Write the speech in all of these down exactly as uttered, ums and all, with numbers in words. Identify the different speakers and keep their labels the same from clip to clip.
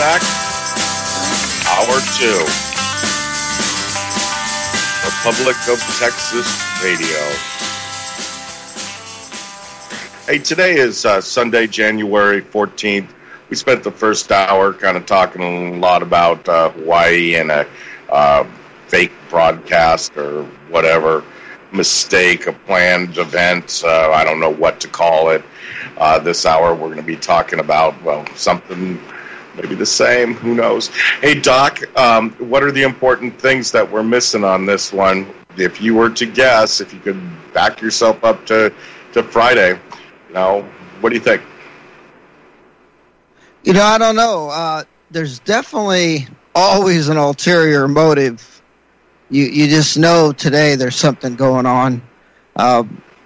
Speaker 1: back. Hour two. Republic of Texas Radio. Hey, today is uh, Sunday, January fourteenth. We spent the first hour kind of talking a lot about uh, Hawaii and a uh, fake broadcast or whatever, mistake, a planned event. Uh, I don't know what to call it. Uh, this hour we're going to be talking about, well, something maybe the same. Who knows? Hey, Doc, um, what are the important things that we're missing on this one? If you were to guess, if you could back yourself up to, to Friday, you know, what do you think?
Speaker 2: You know, I don't know. Uh, there's definitely always an ulterior motive. You you just know today there's something going on. Uh,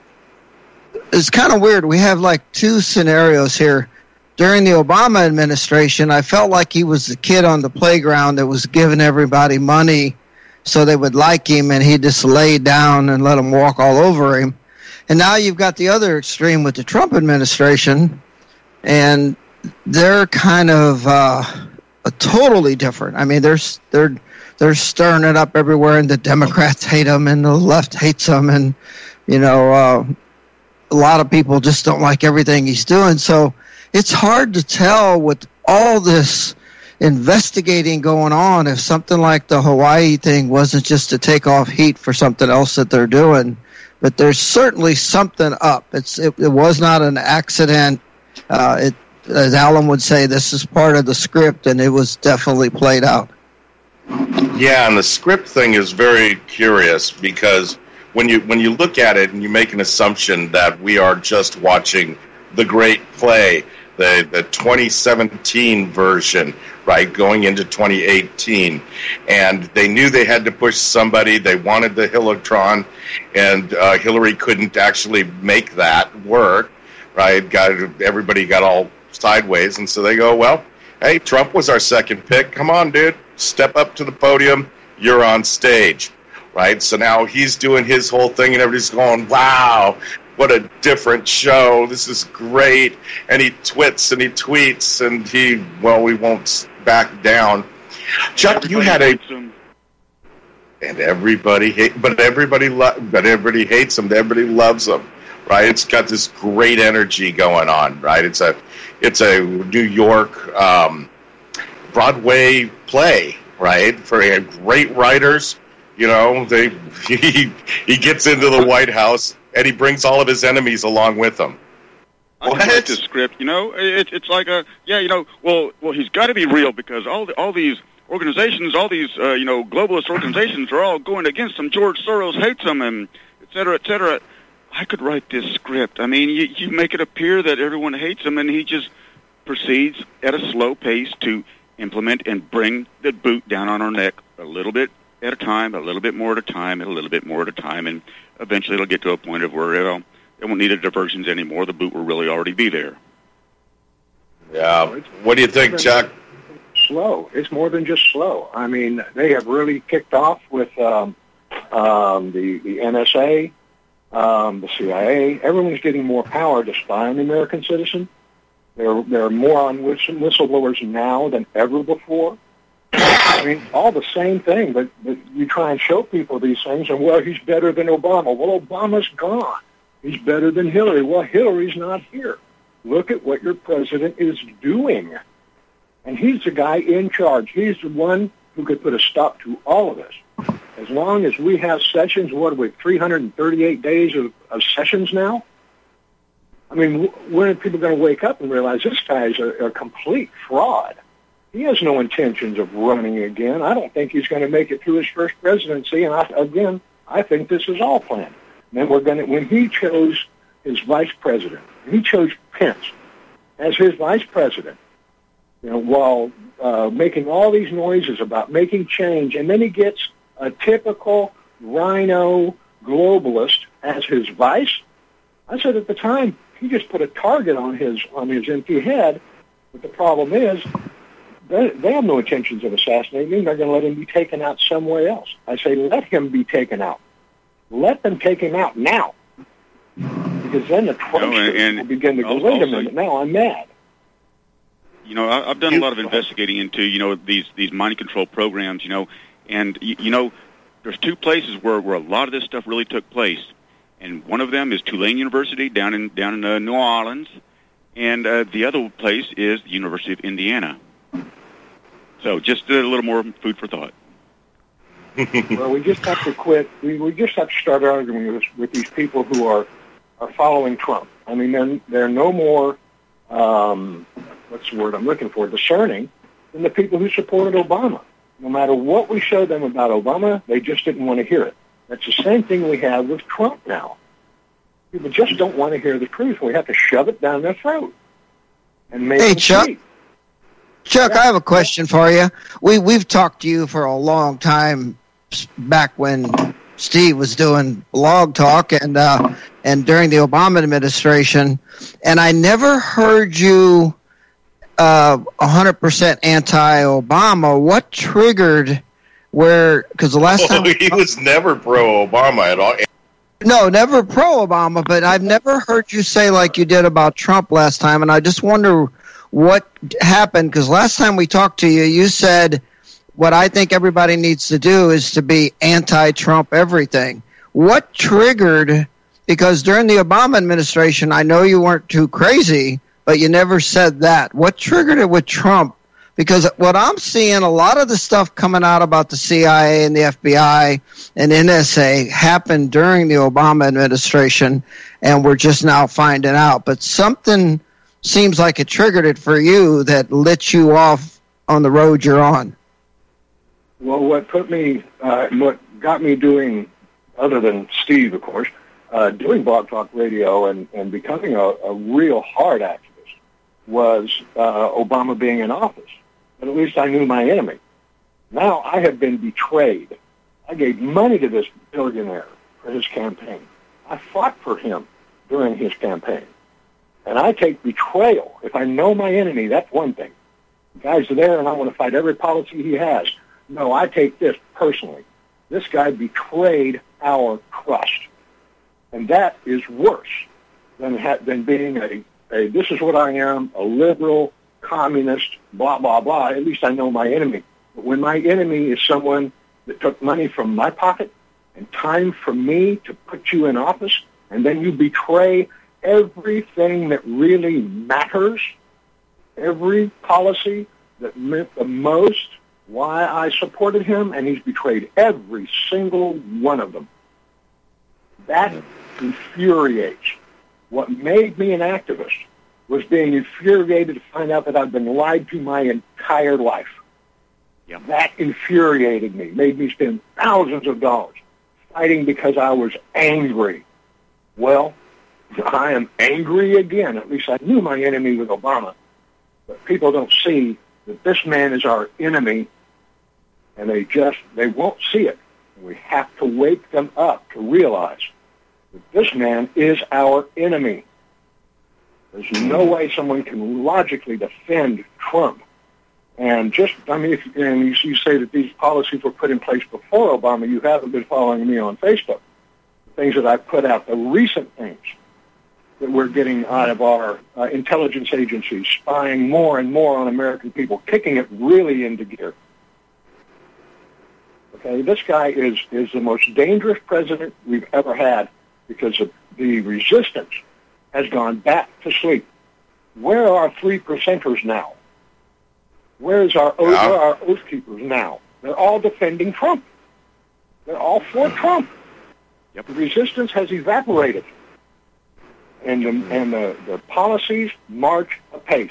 Speaker 2: it's kind of weird. We have like two scenarios here. During the Obama administration, I felt like he was the kid on the playground that was giving everybody money so they would like him, and he just laid down and let them walk all over him. And now you've got the other extreme with the Trump administration, and they're kind of uh, a totally different. I mean, they're they're they're stirring it up everywhere, and the Democrats hate him, and the left hates him, and you know, uh, a lot of people just don't like everything he's doing. So it's hard to tell with all this investigating going on if something like the Hawaii thing wasn't just to take off heat for something else that they're doing. But there's certainly something up. It's it, it was not an accident. Uh, it. As Alan would say, this is part of the script, and it was definitely played out.
Speaker 1: Yeah, and the script thing is very curious because when you when you look at it and you make an assumption that we are just watching the great play, the, the twenty seventeen version, right, going into twenty eighteen, and they knew they had to push somebody. They wanted the Hillotron, and uh, Hillary couldn't actually make that work, right? Got everybody got all sideways, and so they go, well, hey, Trump was our second pick. Come on, dude, step up to the podium. You're on stage, right? So now he's doing his whole thing, and everybody's going, wow, what a different show. This is great. And he twits and he tweets, and he, well, we won't back down. Chuck, you had a... And everybody hate, but everybody, lo- but everybody hates him. Everybody loves him, right? It's got this great energy going on, right? It's a, it's a New York um, Broadway play, right? For uh, great writers, you know, they he he gets into the White House and he brings all of his enemies along with him.
Speaker 3: I can write this script, you know. It, it's like a yeah, you know. Well, well, he's got to be real because all the, all these organizations, all these uh, you know globalist organizations are all going against him. George Soros hates him, and et cetera, et cetera. I could write this script. I mean, you, you make it appear that everyone hates him, and he just proceeds at a slow pace to implement and bring the boot down on our neck a little bit at a time, a little bit more at a time, and a little bit more at a time, and eventually it'll get to a point of where it'll, it won't need the diversions anymore. The boot will really already be there.
Speaker 1: Yeah. What do you think, Chuck?
Speaker 4: Slow. It's more than just slow. I mean, they have really kicked off with um, um, the, the N S A, Um, the C I A, everyone's getting more power to spy on the American citizen. There, there are more on whistle, whistleblowers now than ever before. I mean, all the same thing, but, but you try and show people these things, and, well, he's better than Obama. Well, Obama's gone. He's better than Hillary. Well, Hillary's not here. Look at what your president is doing. And he's the guy in charge. He's the one who could put a stop to all of this. As long as we have sessions, what are we, three hundred thirty-eight days of, of sessions now? I mean, when are people going to wake up and realize this guy is a, a complete fraud? He has no intentions of running again. I don't think he's going to make it through his first presidency. And I, again, I think this is all planned. And then we're going to, when he chose his vice president, he chose Pence as his vice president, you know, while uh, making all these noises about making change, and then he gets a typical rhino globalist as his vice. I said at the time, he just put a target on his on his empty head. But the problem is, they, they have no intentions of assassinating him. They're going to let him be taken out somewhere else. I say, let him be taken out. Let them take him out now. Because then the Trumpsters
Speaker 3: no, and
Speaker 4: will begin to go, wait a minute, now I'm mad.
Speaker 3: You know, I, I've done a lot of investigating into, you know, these, these mind control programs, you know, and, you, you know, there's two places where, where a lot of this stuff really took place. And one of them is Tulane University down in, down in uh, New Orleans. And uh, the other place is the University of Indiana. So just a little more food for thought.
Speaker 4: Well, we just have to quit. We, we just have to start arguing with, with these people who are, are following Trump. I mean, they're, they're no more, um, what's the word I'm looking for, discerning than the people who supported Obama. No matter what we showed them about Obama, they just didn't want to hear it. That's the same thing we have with Trump now. People just don't want to hear the truth. We have to shove it down their throat. And make
Speaker 2: hey,
Speaker 4: them
Speaker 2: Chuck.
Speaker 4: speak.
Speaker 2: Chuck,
Speaker 4: Yeah.
Speaker 2: I have a question for you. We, we've talked to you for a long time back when Steve was doing Blog Talk and uh, and during the Obama administration, and I never heard you uh, one hundred percent anti-Obama. What triggered where, because the last
Speaker 1: Well,
Speaker 2: time...
Speaker 1: he was never pro-Obama at all.
Speaker 2: No, never pro-Obama, but I've never heard you say like you did about Trump last time, and I just wonder what happened, because last time we talked to you, you said what I think everybody needs to do is to be anti-Trump everything. What triggered, because during the Obama administration, I know you weren't too crazy, but you never said that. What triggered it with Trump? Because what I'm seeing, a lot of the stuff coming out about the C I A and the F B I and N S A happened during the Obama administration, and we're just now finding out. But something seems like it triggered it for you that lit you off on the road you're on.
Speaker 4: Well, what put me, uh, what got me doing, other than Steve, of course, uh, doing Blog Talk Radio and, and becoming a, a real hard activist was uh, Obama being in office. But at least I knew my enemy. Now I have been betrayed. I gave money to this billionaire for his campaign. I fought for him during his campaign. And I take betrayal. If I know my enemy, that's one thing. The guys are there and I want to fight every policy he has. No, I take this personally. This guy betrayed our trust. And that is worse than ha- than being a, a, this is what I am, a liberal, communist, blah, blah, blah. At least I know my enemy. But when my enemy is someone that took money from my pocket and time from me to put you in office, and then you betray everything that really matters, every policy that meant the most, why I supported him, and he's betrayed every single one of them. That infuriates. What made me an activist was being infuriated to find out that I've been lied to my entire life.
Speaker 3: Yep.
Speaker 4: That infuriated me, made me spend thousands of dollars fighting because I was angry. Well, I am angry again. At least I knew my enemy was Obama. But people don't see that this man is our enemy, and they just, they won't see it. We have to wake them up to realize that this man is our enemy. There's no way someone can logically defend Trump. And just, I mean, if, and you, you say that these policies were put in place before Obama, you haven't been following me on Facebook. The things that I put out, the recent things that we're getting out of our uh, intelligence agencies, spying more and more on American people, kicking it really into gear. Okay, this guy is, is the most dangerous president we've ever had because of the resistance has gone back to sleep. Where are three percenters now? Where is our oath,
Speaker 1: Yeah.
Speaker 4: where are our oath keepers now? They're all defending Trump. They're all for Trump.
Speaker 3: Yep.
Speaker 4: The resistance has evaporated. And the, and the, the policies march apace.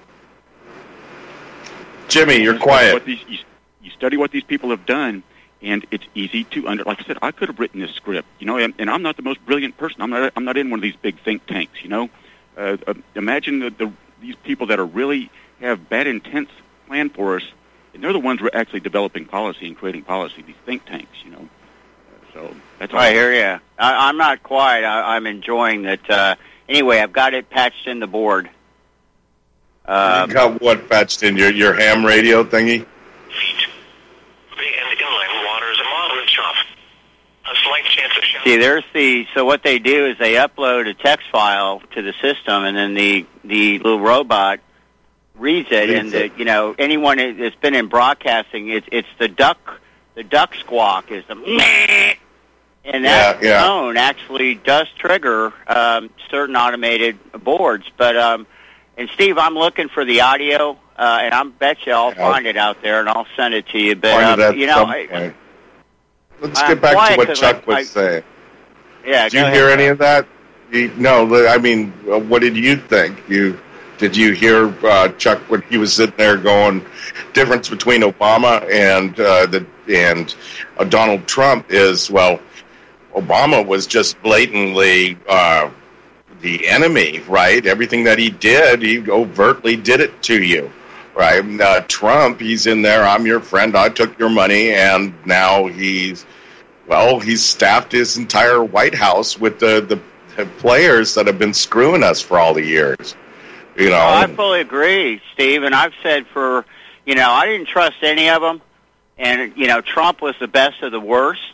Speaker 1: Jimmy, you're
Speaker 3: You study
Speaker 1: quiet.
Speaker 3: what these, you, you study what these people have done, and it's easy to under. Like I said, I could have written this script, you know, and, and I'm not the most brilliant person. I'm not. I'm not in one of these big think tanks, you know. Uh, uh, imagine the, the these people that are really have bad intents planned for us, and they're the ones who are actually developing policy and creating policy. These think tanks, you know. Uh, so that's all.
Speaker 5: I hear you. I, I'm not quiet. I, I'm enjoying that. Uh, anyway, I've got it patched in the board. Uh,
Speaker 1: you got what patched in your your ham radio thingy?
Speaker 6: And the inland waters of moderate chop. A slight chance of shallow.
Speaker 5: See, there's the, so what they do is they upload a text file to the system, and then the, the little robot reads it,
Speaker 1: Reads
Speaker 5: and
Speaker 1: it.
Speaker 5: the, you know, anyone that's been in broadcasting, it's it's the duck, the duck squawk is the meh, and that
Speaker 1: Yeah, yeah.
Speaker 5: tone actually does trigger um, certain automated boards. But um, and Steve, I'm looking for the audio, uh, and I bet you I'll
Speaker 1: Yeah.
Speaker 5: find it out there, and I'll send it to you. But
Speaker 1: Find
Speaker 5: um,
Speaker 1: it at
Speaker 5: you know,
Speaker 1: some
Speaker 5: I,
Speaker 1: point. Let's
Speaker 5: I'm
Speaker 1: get back
Speaker 5: quiet
Speaker 1: to what
Speaker 5: 'cause
Speaker 1: Chuck
Speaker 5: I-
Speaker 1: was
Speaker 5: I-
Speaker 1: saying.
Speaker 5: yeah.
Speaker 1: Did
Speaker 5: go
Speaker 1: you
Speaker 5: ahead,
Speaker 1: hear
Speaker 5: Chuck.
Speaker 1: any of that? You, no, I mean, uh, what did you think? You did you hear uh, Chuck when he was sitting there going, difference between Obama and uh, the and uh, Donald Trump is, well, Obama was just blatantly uh, the enemy, right? Everything that he did, he overtly did it to you, right? Uh, Trump, he's in there, I'm your friend, I took your money, and now he's, well, he's staffed his entire White House with the, the, the players that have been screwing us for all the years. You know,
Speaker 5: Oh, I fully agree, Steve. And I've said for, you know, I didn't trust any of them. And, you know, Trump was the best of the worst.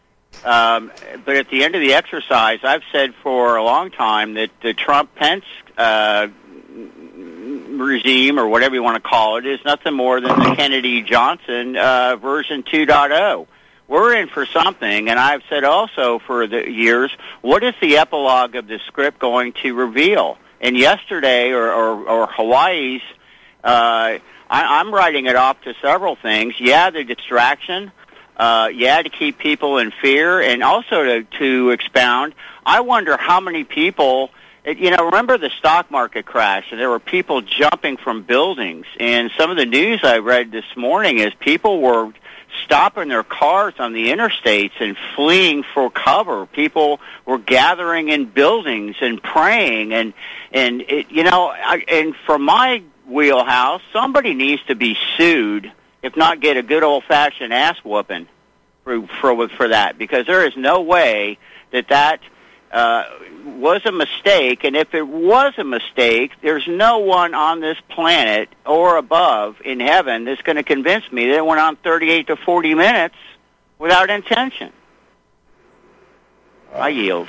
Speaker 5: Um, but at the end of the exercise, I've said for a long time that the Trump-Pence uh, regime, or whatever you want to call it, is nothing more than the Kennedy-Johnson uh, version two point oh. We're in for something, and I've said also for the years, what is the epilogue of the script going to reveal? And yesterday, or, or, or Hawaii's, uh, I, I'm writing it off to several things. Yeah, the distraction. Uh, yeah, to keep people in fear, and also to, to expound. I wonder how many people, you know, remember the stock market crash, and there were people jumping from buildings. And some of the news I read this morning is people were stopping their cars on the interstates and fleeing for cover. People were gathering in buildings and praying, and and it, you know, I, and from my wheelhouse, somebody needs to be sued, if not get a good old fashioned ass whooping for for for that, because there is no way that that uh, was a mistake, and if it was a mistake, there's no one on this planet or above in heaven that's going to convince me that it went on thirty-eight to forty minutes without intention. I yield.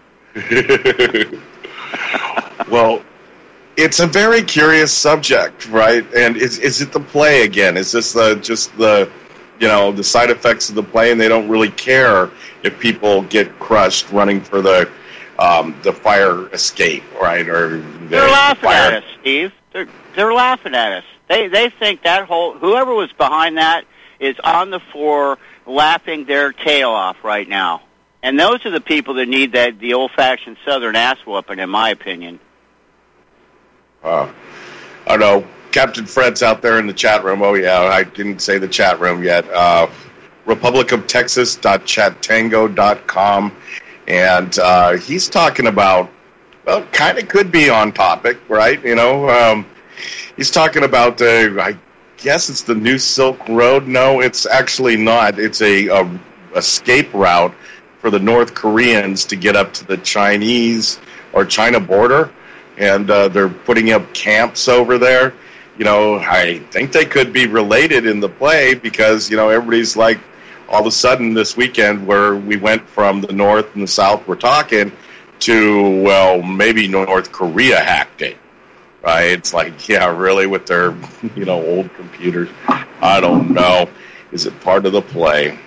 Speaker 1: Well, it's a very curious subject, right? And is is it the play again? Is this the just the, you know, the side effects of the play, and they don't really care if people get crushed running for the um, the fire escape, right? Or the
Speaker 5: They're laughing
Speaker 1: fire.
Speaker 5: at us, Steve. They're they're laughing at us. They they think that whole whoever was behind that is on the floor laughing their tail off right now. And those are the people that need that the old-fashioned Southern ass whooping, in my opinion.
Speaker 1: Uh, I don't know. Captain Fred's out there in the chat room. Oh, yeah, I didn't say the chat room yet. Uh, republic of texas dot chat tango dot com. And uh, he's talking about, well, kind of could be on topic, right? You know, um, he's talking about, uh, I guess it's the new Silk Road. No, it's actually not. It's a, a escape route for the North Koreans to get up to the Chinese or China border. And uh, they're putting up camps over there. You know, I think they could be related in the play because, you know, everybody's like, all of a sudden this weekend where we went from the North and the South, we're talking, to, well, maybe North Korea hacked it, right? It's like, yeah, really, with their, you know, old computers. I don't know. Is it part of the play?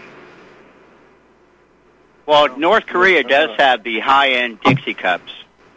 Speaker 5: Well, North Korea does have the high-end Dixie cups.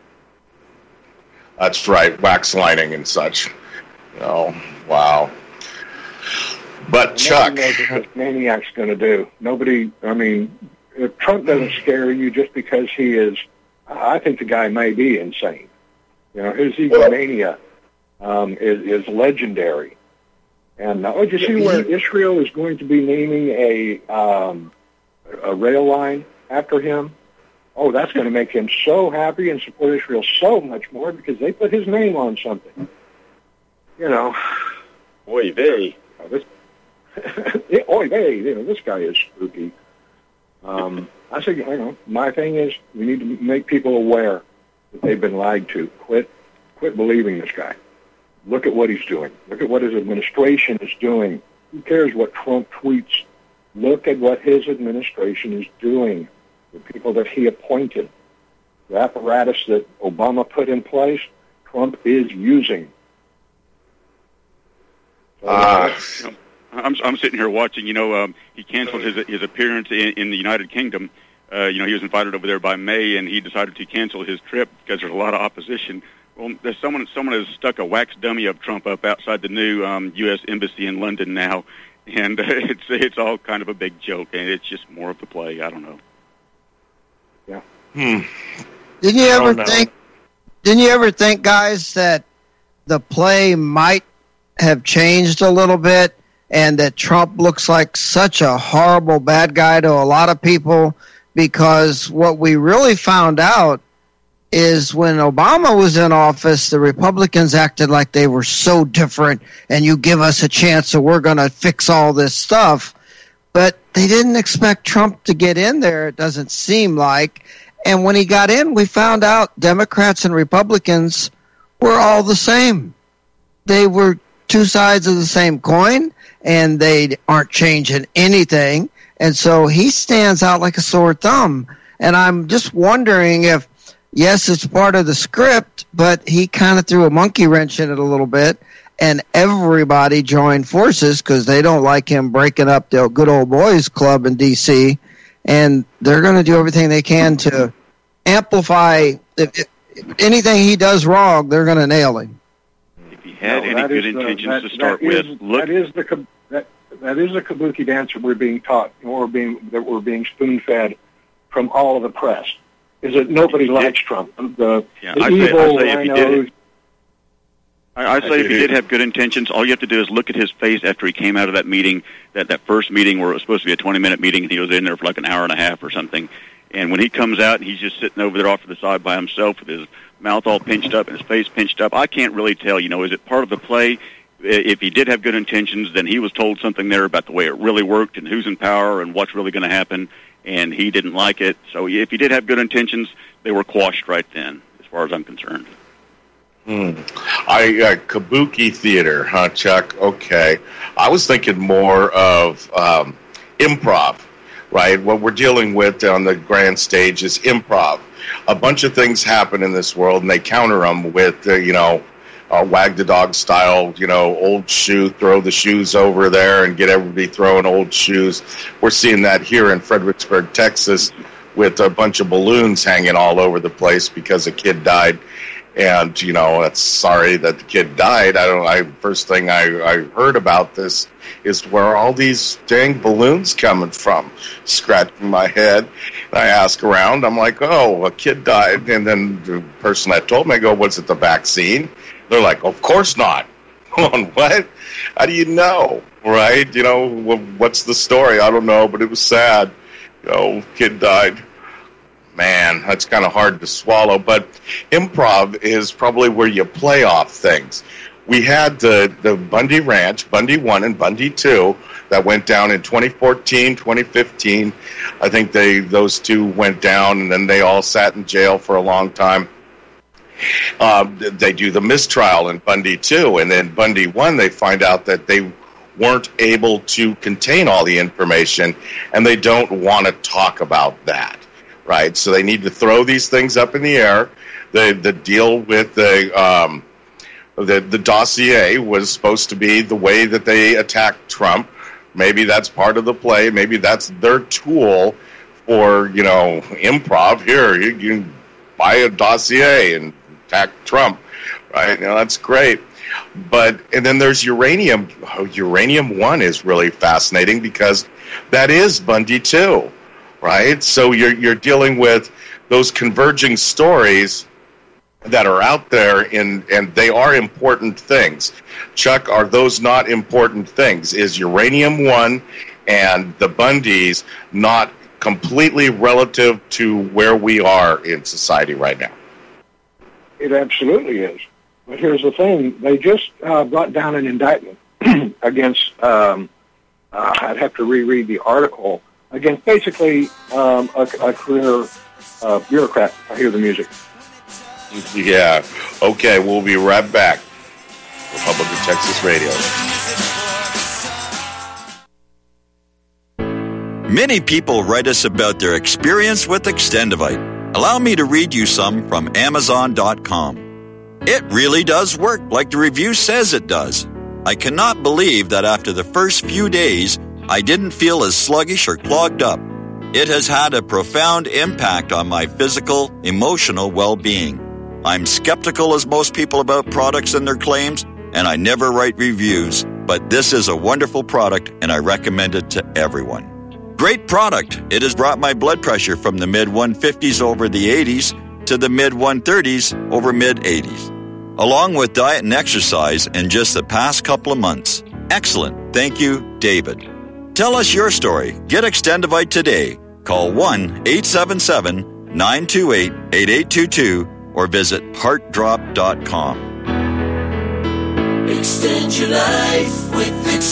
Speaker 1: That's right, wax lining and such. Oh, wow. But Chuck,
Speaker 4: Nobody knows what this maniac's going to do. Nobody, I mean, if Trump doesn't scare you just because he is, I think the guy may be insane. You know, his egomania um, is, is legendary. And uh, oh, did you see where Israel is going to be naming a um, a rail line after him? Oh, that's going to make him so happy and support Israel so much more because they put his name on something. You know,
Speaker 7: Oy vey.
Speaker 4: uh, this, yeah, oy vey, you know, this guy is spooky. Um, I say, you know, my thing is we need to make people aware that they've been lied to. Quit, quit believing this guy. Look at what he's doing. Look at what his administration is doing. Who cares what Trump tweets? Look at what his administration is doing. The people that he appointed, the apparatus that Obama put in place, Trump is using.
Speaker 1: Uh,
Speaker 3: you know, I'm I'm sitting here watching. You know, um, he canceled his his appearance in, in the United Kingdom. Uh, you know, he was invited over there by May, and he decided to cancel his trip because there's a lot of opposition. Well, there's someone someone has stuck a wax dummy of Trump up outside the new um, U S embassy in London now, and uh, it's it's all kind of a big joke, and it's just more of the play. I don't know.
Speaker 4: Yeah.
Speaker 1: Hmm.
Speaker 2: Didn't you
Speaker 1: I
Speaker 2: ever
Speaker 1: don't know.
Speaker 2: think? Didn't you ever think, guys, that the play might have changed a little bit, and that Trump looks like such a horrible bad guy to a lot of people? Because what we really found out is when Obama was in office, the Republicans acted like they were so different, and you give us a chance, so we're going to fix all this stuff. But they didn't expect Trump to get in there, it doesn't seem like. And when he got in, we found out Democrats and Republicans were all the same. They were two sides of the same coin, and they aren't changing anything. And so he stands out like a sore thumb. And I'm just wondering if, yes, it's part of the script, but he kind of threw a monkey wrench in it a little bit, and everybody joined forces because they don't like him breaking up the good old boys club in D C, and they're going to do everything they can to amplify. If, if anything he does wrong, they're going to nail him.
Speaker 3: If he had
Speaker 4: No,
Speaker 3: any
Speaker 4: that
Speaker 3: good
Speaker 4: is the-
Speaker 3: intentions
Speaker 4: that-
Speaker 3: to start
Speaker 4: that is-
Speaker 3: with, look.
Speaker 4: That is the kab- that that is the kabuki dance that we're being taught, or being that we're being spoon fed from all of the press. Is that nobody likes Trump? The,
Speaker 3: Yeah,
Speaker 4: the
Speaker 3: I say- I
Speaker 4: evil
Speaker 3: say if he did
Speaker 4: rhinos.
Speaker 3: it- I, I say if he did have good intentions, all you have to do is look at his face after he came out of that meeting, that, that first meeting where it was supposed to be a twenty-minute meeting, and he was in there for like an hour and a half or something. And when he comes out, and he's just sitting over there off to the side by himself with his mouth all pinched up and his face pinched up. I can't really tell, you know, is it part of the play? If he did have good intentions, then he was told something there about the way it really worked and who's in power and what's really going to happen, and he didn't like it. So if he did have good intentions, they were quashed right then, as far as I'm concerned.
Speaker 1: Hmm. I uh, kabuki theater, huh, Chuck? Okay. I was thinking more of um, improv, right? What we're dealing with on the grand stage is improv. A bunch of things happen in this world, and they counter them with, uh, you know, uh, wag the dog style, you know, old shoe, throw the shoes over there and get everybody throwing old shoes. We're seeing that here in Fredericksburg, Texas, with a bunch of balloons hanging all over the place because a kid died. And, you know, it's sorry that the kid died. I don't. I first thing I, I heard about this is where are all these dang balloons coming from? Scratching my head. And I ask around. I'm like, oh, a kid died. And then the person that told me, I go, was it the vaccine? They're like, of course not. On what? How do you know? Right? You know, what's the story? I don't know, but it was sad. You know, kid died. Man, that's kind of hard to swallow, but improv is probably where you play off things. We had the, the Bundy Ranch, Bundy one and Bundy two, that went down in twenty fourteen, twenty fifteen. I think they those two went down, and then they all sat in jail for a long time. Uh, they do the mistrial in Bundy two, and then Bundy one, they find out that they weren't able to contain all the information, and they don't want to talk about that. Right, so they need to throw these things up in the air. The the deal with the um, the the dossier was supposed to be the way that they attacked Trump. Maybe that's part of the play. Maybe that's their tool for, you know, improv. Here, you can buy a dossier and attack Trump. Right, you know, that's great. But and then there's uranium. Oh, uranium one is really fascinating because that is Bundy two. Right, so you're you're dealing with those converging stories that are out there, in, and they are important things. Chuck, are those not important things? Is uranium one and the Bundys not completely relative to where we are in society right now?
Speaker 4: It absolutely is. But here's the thing: they just uh, brought down an indictment against. Um, uh, I'd have to reread the article. Against basically um, a, a career uh, bureaucrat. I hear the music.
Speaker 1: Yeah. Okay, we'll be right back. Republic of Texas Radio.
Speaker 8: Many people write us about their experience with Extendivite. Allow me to read you some from Amazon dot com. It really does work like the review says it does. I cannot believe that after the first few days, I didn't feel as sluggish or clogged up. It has had a profound impact on my physical, emotional well-being. I'm skeptical as most people about products and their claims, and I never write reviews, but this is a wonderful product and I recommend it to everyone. Great product. It has brought my blood pressure from the mid one fifties over the eighties to the mid one thirties over mid eighties, along with diet and exercise in just the past couple of months. Excellent. Thank you, David. Tell us your story. Get Extendivite today. Call one eight seven seven, nine two eight, eight eight two two or visit heart drop dot com.
Speaker 9: Extend your life with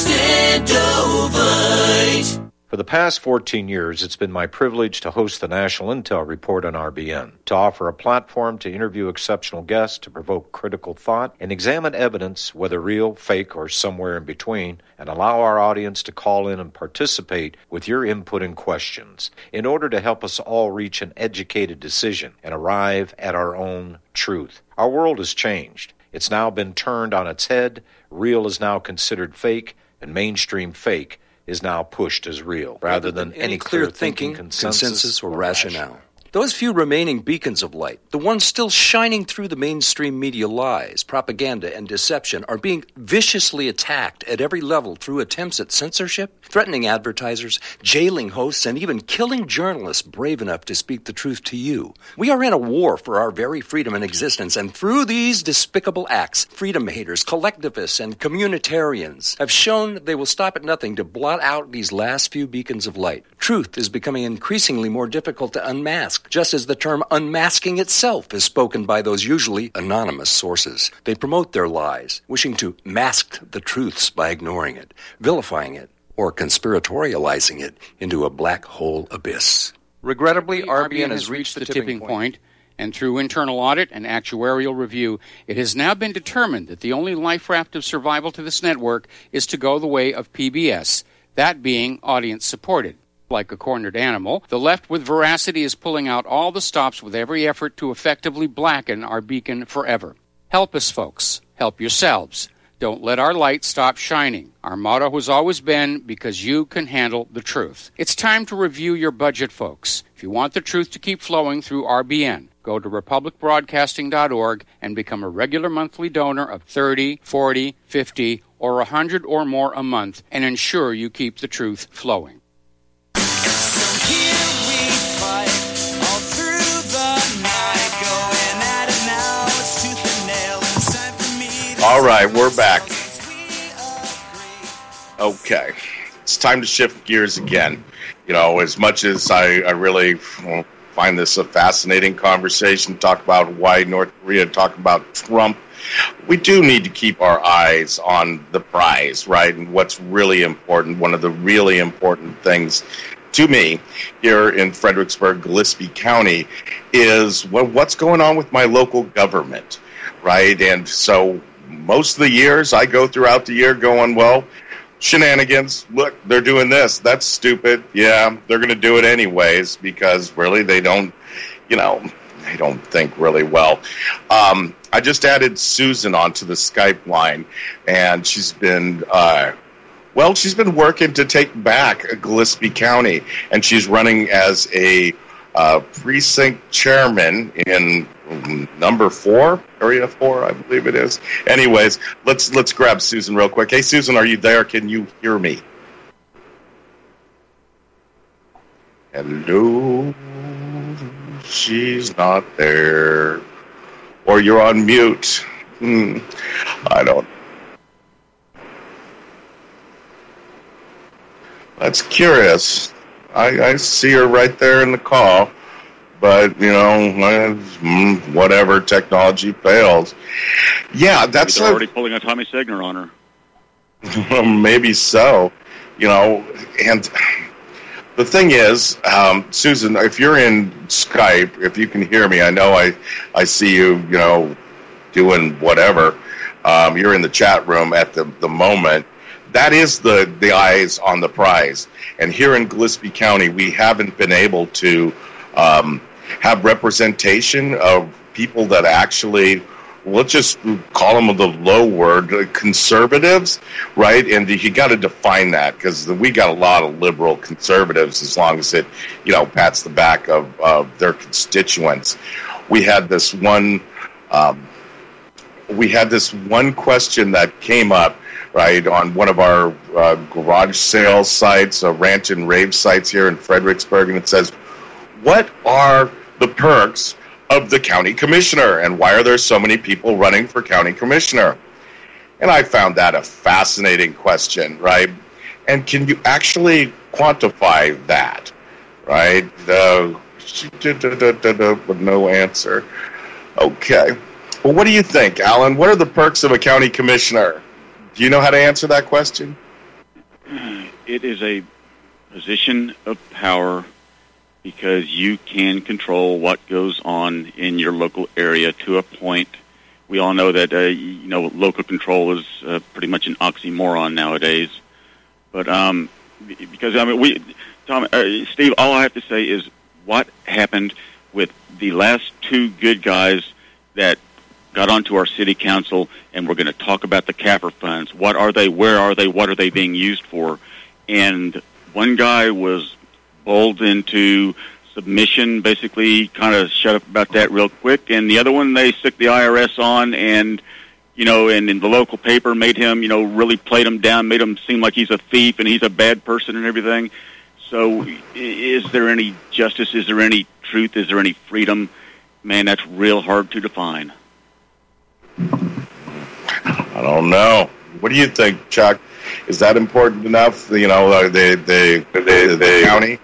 Speaker 9: Extendovite.
Speaker 10: For the past fourteen years, it's been my privilege to host the National Intel Report on R B N, to offer a platform to interview exceptional guests, to provoke critical thought, and examine evidence, whether real, fake, or somewhere in between, and allow our audience to call in and participate with your input and questions in order to help us all reach an educated decision and arrive at our own truth. Our world has changed. It's now been turned on its head. Real is now considered fake, and mainstream fake is now pushed as real, rather than any clear thinking, consensus, consensus or rationale.
Speaker 11: Those few remaining beacons of light, the ones still shining through the mainstream media lies, propaganda, and deception, are being viciously attacked at every level through attempts at censorship, threatening advertisers, jailing hosts, and even killing journalists brave enough to speak the truth to you. We are in a war for our very freedom and existence, and through these despicable acts, freedom haters, collectivists, and communitarians have shown they will stop at nothing to blot out these last few beacons of light. Truth is becoming increasingly more difficult to unmask, just as the term unmasking itself is spoken by those usually anonymous sources. They promote their lies, wishing to mask the truths by ignoring it, vilifying it, or conspiratorializing it into a black hole abyss.
Speaker 12: Regrettably, R B N has reached the tipping point, and through internal audit and actuarial review, it has now been determined that the only life raft of survival to this network is to go the way of P B S, that being audience-supported. Like a cornered animal, the left with veracity is pulling out all the stops with every effort to effectively blacken our beacon forever. Help us, folks. Help yourselves. Don't let our light stop shining. Our motto has always been, because you can handle the truth. It's time to review your budget, folks. If you want the truth to keep flowing through R B N, go to republic broadcasting dot org and become a regular monthly donor of thirty, forty, fifty, or one hundred or more a month, and ensure you keep the truth flowing.
Speaker 1: All right, we're back. Okay, it's time to shift gears again. You know, as much as I, I really well, find this a fascinating conversation, talk about why North Korea, talk about Trump, we do need to keep our eyes on the prize, right? And what's really important, one of the really important things to me here in Fredericksburg, Gillespie County, is well, what's going on with my local government, right? And so most of the years I go throughout the year going, well, shenanigans, look, they're doing this, that's stupid, yeah, they're going to do it anyways, because really they don't, you know, they don't think really well. Um, I just added Susan onto the Skype line, and she's been, uh, well, she's been working to take back Gillespie County, and she's running as a uh, precinct chairman in number four, area four, I believe it is. Anyways, let's let's grab Susan real quick. Hey, Susan, are you there? Can you hear me? Hello? She's not there. Or you're on mute. Hmm. I don't. That's curious. I, I see her right there in the call. But, you know, whatever, technology fails. Yeah, that's...
Speaker 3: Maybe they're already pulling a Tommy Segner on
Speaker 1: her. Maybe so. You know, and the thing is, um, Susan, if you're in Skype, if you can hear me, I know I, I see you, you know, doing whatever. Um, you're in the chat room at the, the moment. That is the, the eyes on the prize. And here in Gillespie County, we haven't been able to... Um, have representation of people that actually let's just call them the low word, uh, conservatives, right? And you got to define that, because we got a lot of liberal conservatives, as long as it, you know, pats the back of, of their constituents. We had this one, um, we had this one question that came up, right, on one of our uh, garage sales sites, uh, rant and rave sites here in Fredericksburg, and it says, what are the perks of the county commissioner, and why are there so many people running for county commissioner? And I found that a fascinating question, right? And can you actually quantify that, right? Uh, with no answer. Okay. Well, what do you think, Alan? What are the perks of a county commissioner? Do you know how to answer that question?
Speaker 3: It is a position of power, because you can control what goes on in your local area to a point. We all know that, uh, you know, local control is uh, pretty much an oxymoron nowadays. But um, because, I mean, we, Tom, uh, Steve, all I have to say is what happened with the last two good guys that got onto our city council, and we're going to talk about the C A F R funds. What are they? Where are they? What are they being used for? And one guy was bowled into submission, basically kind of shut up about that real quick, and the other one they stick the I R S on, and you know, and in the local paper made him, you know, really played him down, made him seem like he's a thief and he's a bad person and everything. So is there any justice? Is there any truth? Is there any freedom? Man, that's real hard to define.
Speaker 1: I don't know. What do you think, Chuck? Is that important enough? You know, the the the, the county.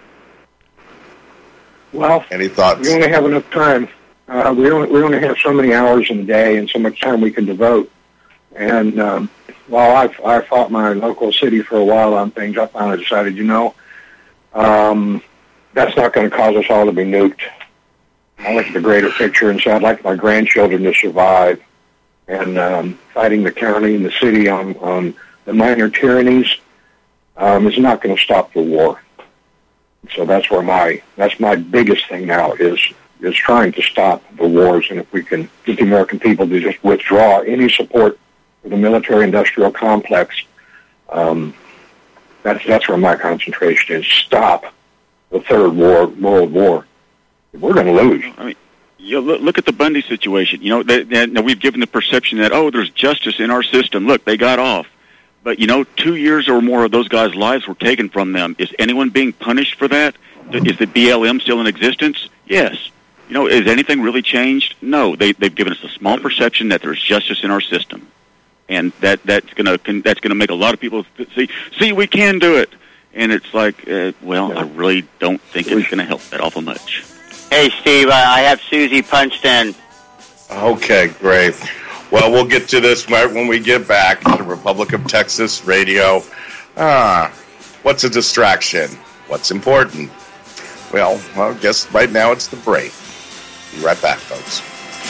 Speaker 4: Well,
Speaker 1: any thoughts?
Speaker 4: We only have enough time. Uh, we only we only have so many hours in a day and so much time we can devote. And um, while I've I fought my local city for a while on things, I finally decided, you know, um, that's not going to cause us all to be nuked. I look at the greater picture and say I'd like my grandchildren to survive. And um, fighting the county and the city on, on the minor tyrannies um, is not going to stop the war. So that's where my that's my biggest thing now is is trying to stop the wars. And if we can get the American people to just withdraw any support for the military-industrial complex, um, that's that's where my concentration is. Stop the third war, world war. We're going to lose.
Speaker 3: I mean, you look, look at the Bundy situation. You know, they, they, now we've given the perception that, oh, there's justice in our system. Look, they got off. But, you know, two years or more of those guys' lives were taken from them. Is anyone being punished for that? Is the B L M still in existence? Yes. You know, has anything really changed? No. They, they've given us a small perception that there's justice in our system. And that that's going to that's going to make a lot of people see, see, we can do it. And it's like, uh, well, I really don't think it's going to help that awful much.
Speaker 5: Hey, Steve, I have Susie punched in.
Speaker 1: Okay, great. Well, we'll get to this when we get back to Republic of Texas Radio. Ah, what's a distraction? What's important? Well, I guess right now it's the break. Be right back, folks.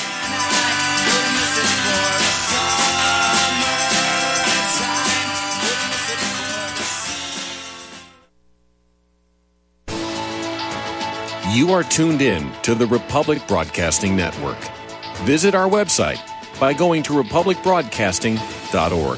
Speaker 13: You are tuned in to the Republic Broadcasting Network. Visit our website by going to republic broadcasting dot org.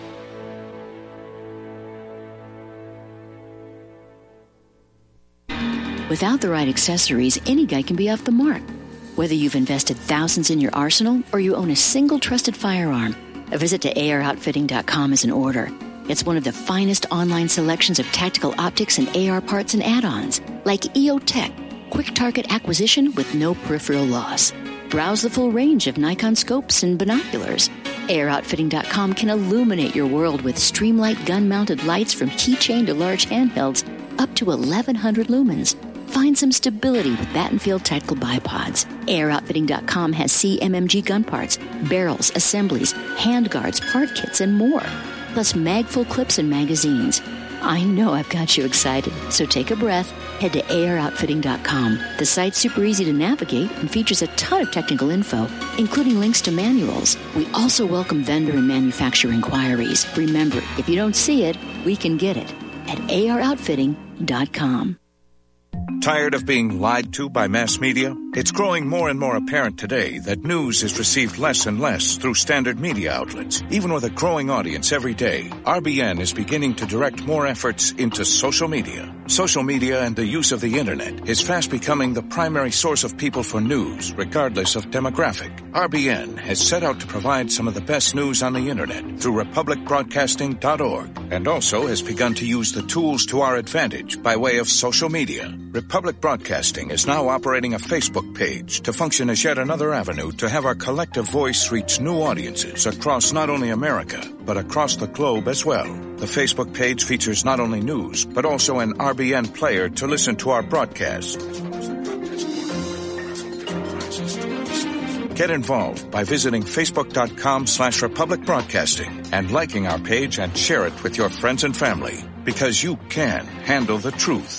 Speaker 14: Without the right accessories, any guy can be off the mark. Whether you've invested thousands in your arsenal or you own a single trusted firearm, a visit to A R outfitting dot com is in order. It's one of the finest online selections of tactical optics and A R parts and add-ons, like E O Tech, quick target acquisition with no peripheral loss. Browse the full range of Nikon scopes and binoculars. A R outfitting dot com can illuminate your world with Streamlight gun-mounted lights from keychain to large handhelds up to eleven hundred lumens. Find some stability with Battenfield Tactical Bipods. A R outfitting dot com has C M M G gun parts, barrels, assemblies, handguards, part kits, and more. Plus magful clips and magazines. I know I've got you excited, so take a breath. Head to A R outfitting dot com. The site's super easy to navigate and features a ton of technical info, including links to manuals. We also welcome vendor and manufacturer inquiries. Remember, if you don't see it, we can get it at A R outfitting dot com.
Speaker 15: Tired of being lied to by mass media? It's growing more and more apparent today that news is received less and less through standard media outlets. Even with a growing audience every day, R B N is beginning to direct more efforts into social media. Social media and the use of the internet is fast becoming the primary source of people for news, regardless of demographic. R B N has set out to provide some of the best news on the internet through republic broadcasting dot org, and also has begun to use the tools to our advantage by way of social media. Republic Broadcasting is now operating a Facebook page to function as yet another avenue to have our collective voice reach new audiences across not only America, but across the globe as well. The Facebook page features not only news, but also an R B N player to listen to our broadcast. Get involved by visiting facebook.com slash Republic Broadcasting and liking our page and share it with your friends and family, because you can handle the truth.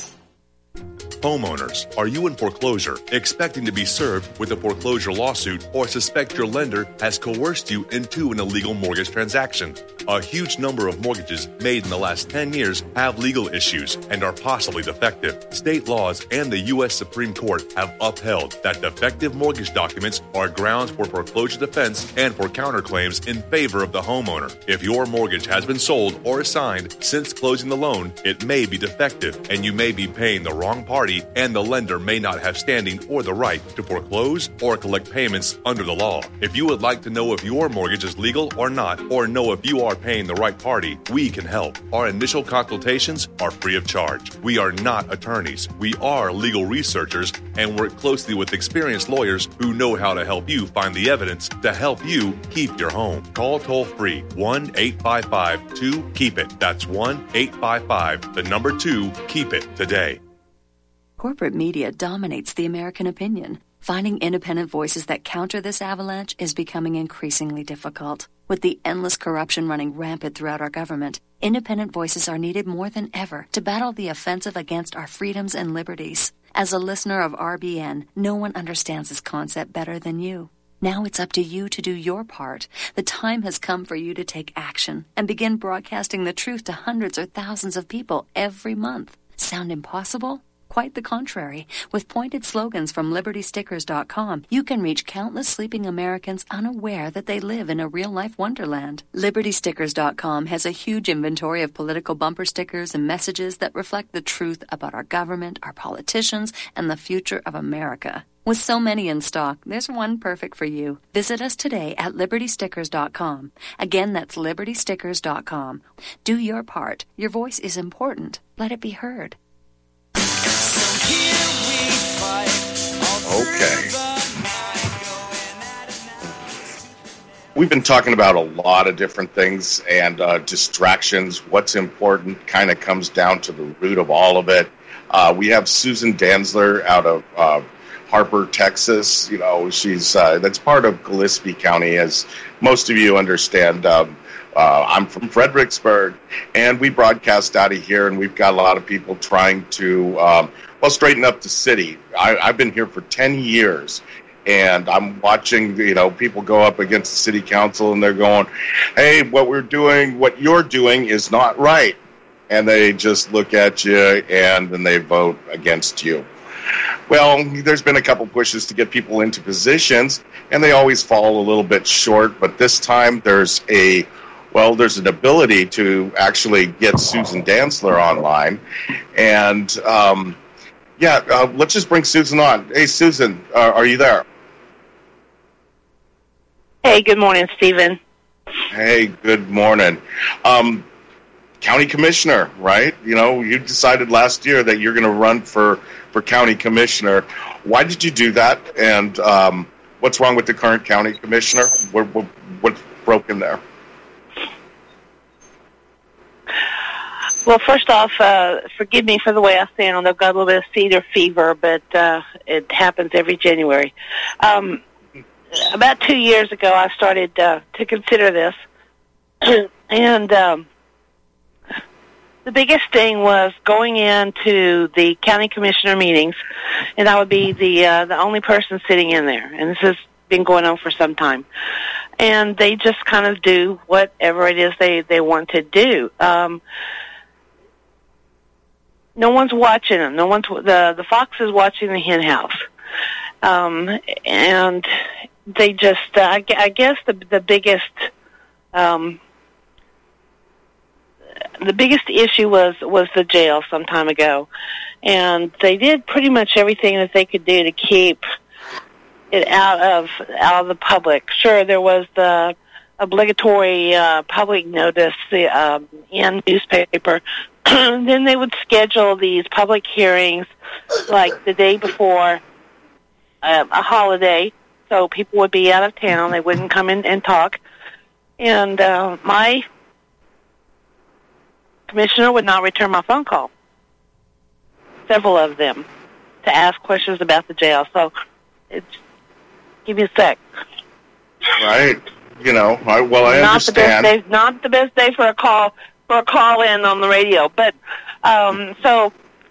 Speaker 16: Homeowners, are you in foreclosure, expecting to be served with a foreclosure lawsuit, or suspect your lender has coerced you into an illegal mortgage transaction? A huge number of mortgages made in the last ten years have legal issues and are possibly defective. State laws and the U S Supreme Court have upheld that defective mortgage documents are grounds for foreclosure defense and for counterclaims in favor of the homeowner. If your mortgage has been sold or assigned since closing the loan, it may be defective, and you may be paying the wrong party, and the lender may not have standing or the right to foreclose or collect payments under the law. If you would like to know if your mortgage is legal or not, or know if you are paying the right party, we can help. Our initial consultations are free of charge. We are not attorneys. We are legal researchers and work closely with experienced lawyers who know how to help you find the evidence to help you keep your home. Call toll-free one eight five five two keep it. That's one eight five five, the number two, keep it today.
Speaker 17: Corporate media dominates the American opinion. Finding independent voices that counter this avalanche is becoming increasingly difficult. With the endless corruption running rampant throughout our government, independent voices are needed more than ever to battle the offensive against our freedoms and liberties. As a listener of R B N, no one understands this concept better than you. Now it's up to you to do your part. The time has come for you to take action and begin broadcasting the truth to hundreds or thousands of people every month. Sound impossible? Quite the contrary. With pointed slogans from Liberty Stickers dot com, you can reach countless sleeping Americans unaware that they live in a real-life wonderland. Liberty Stickers dot com has a huge inventory of political bumper stickers and messages that reflect the truth about our government, our politicians, and the future of America. With so many in stock, there's one perfect for you. Visit us today at Liberty Stickers dot com. Again, that's Liberty Stickers dot com. Do your part. Your voice is important. Let it be heard.
Speaker 1: Okay. We've been talking about a lot of different things and uh, distractions. What's important kind of comes down to the root of all of it. Uh, we have Susan Dantzler out of uh, Harper, Texas. You know, she's uh, that's part of Gillespie County, as most of you understand. Um, uh, I'm from Fredericksburg, and we broadcast out of here, and we've got a lot of people trying to um, well straighten up the city. I, I've been here for ten years. And I'm watching, you know, people go up against the city council and they're going, hey, what we're doing, what you're doing is not right. And they just look at you and then they vote against you. Well, there's been a couple pushes to get people into positions and they always fall a little bit short. But this time there's a, well, there's an ability to actually get Susan Dantzler online. And, um, yeah, uh, let's just bring Susan on. Hey, Susan, uh, are you there?
Speaker 18: Hey, good morning, Stephen.
Speaker 1: Hey, good morning. Um, county commissioner, right? You know, you decided last year that you're going to run for, for county commissioner. Why did you do that? And um, what's wrong with the current county commissioner? What, what, what's broken there?
Speaker 18: Well, first off, uh, forgive me for the way I sound. I've got a little bit of cedar fever, but uh, it happens every January. Um About two years ago, I started uh, to consider this, and um, the biggest thing was going into the county commissioner meetings, and I would be the uh, the only person sitting in there, and this has been going on for some time. And they just kind of do whatever it is they, they want to do. Um, no one's watching them. No one's the the fox is watching the hen house, um, and they just. Uh, I, I guess the the biggest um, the biggest issue was was the jail some time ago, and they did pretty much everything that they could do to keep it out of out of the public. Sure, there was the obligatory uh, public notice the, um, in newspaper. Then they would schedule these public hearings like the day before uh, a holiday, so people would be out of town. They wouldn't come in and talk. And uh, my commissioner would not return my phone call, several of them, to ask questions about the jail. So it's, give me a sec.
Speaker 1: Right. You know, I, well, I
Speaker 18: not
Speaker 1: understand.
Speaker 18: The best day, not the best day for a call for a call in on the radio, but um, so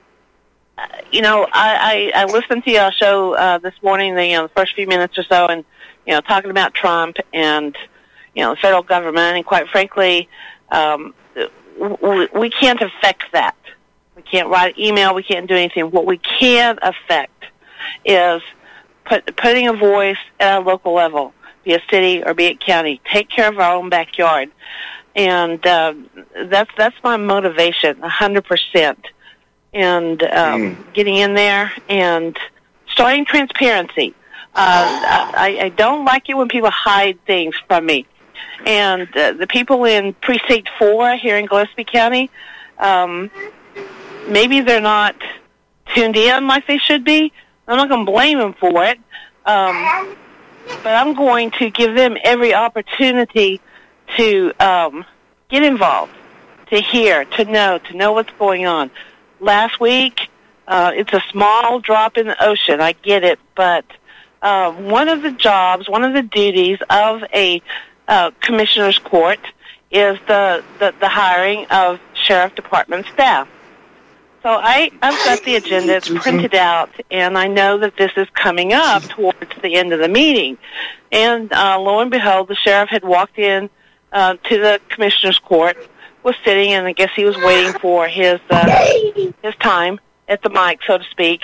Speaker 18: uh, you know, I, I, I listened to your show uh, this morning, the, you know, the first few minutes or so, and you know, talking about Trump and you know, the federal government, and quite frankly, um, we, we can't affect that. We can't write an email. We can't do anything. What we can affect is put, putting a voice at a local level, be it city or be it county. Take care of our own backyard. And uh, that's that's my motivation, a hundred percent. And um, mm. getting in there and starting transparency. Uh, I, I don't like it when people hide things from me. And uh, the people in Precinct Four here in Gillespie County, um, maybe they're not tuned in like they should be. I'm not going to blame them for it, um, but I'm going to give them every opportunity to um, get involved, to hear, to know, to know what's going on. Last week, uh, it's a small drop in the ocean, I get it, but uh, one of the jobs, one of the duties of a uh, commissioner's court is the, the, the hiring of sheriff department staff. So I, I've got the agenda, it's printed out, and I know that this is coming up towards the end of the meeting. And uh, lo and behold, the sheriff had walked in uh, to the commissioner's court, was sitting, and I guess he was waiting for his uh, his time at the mic, so to speak.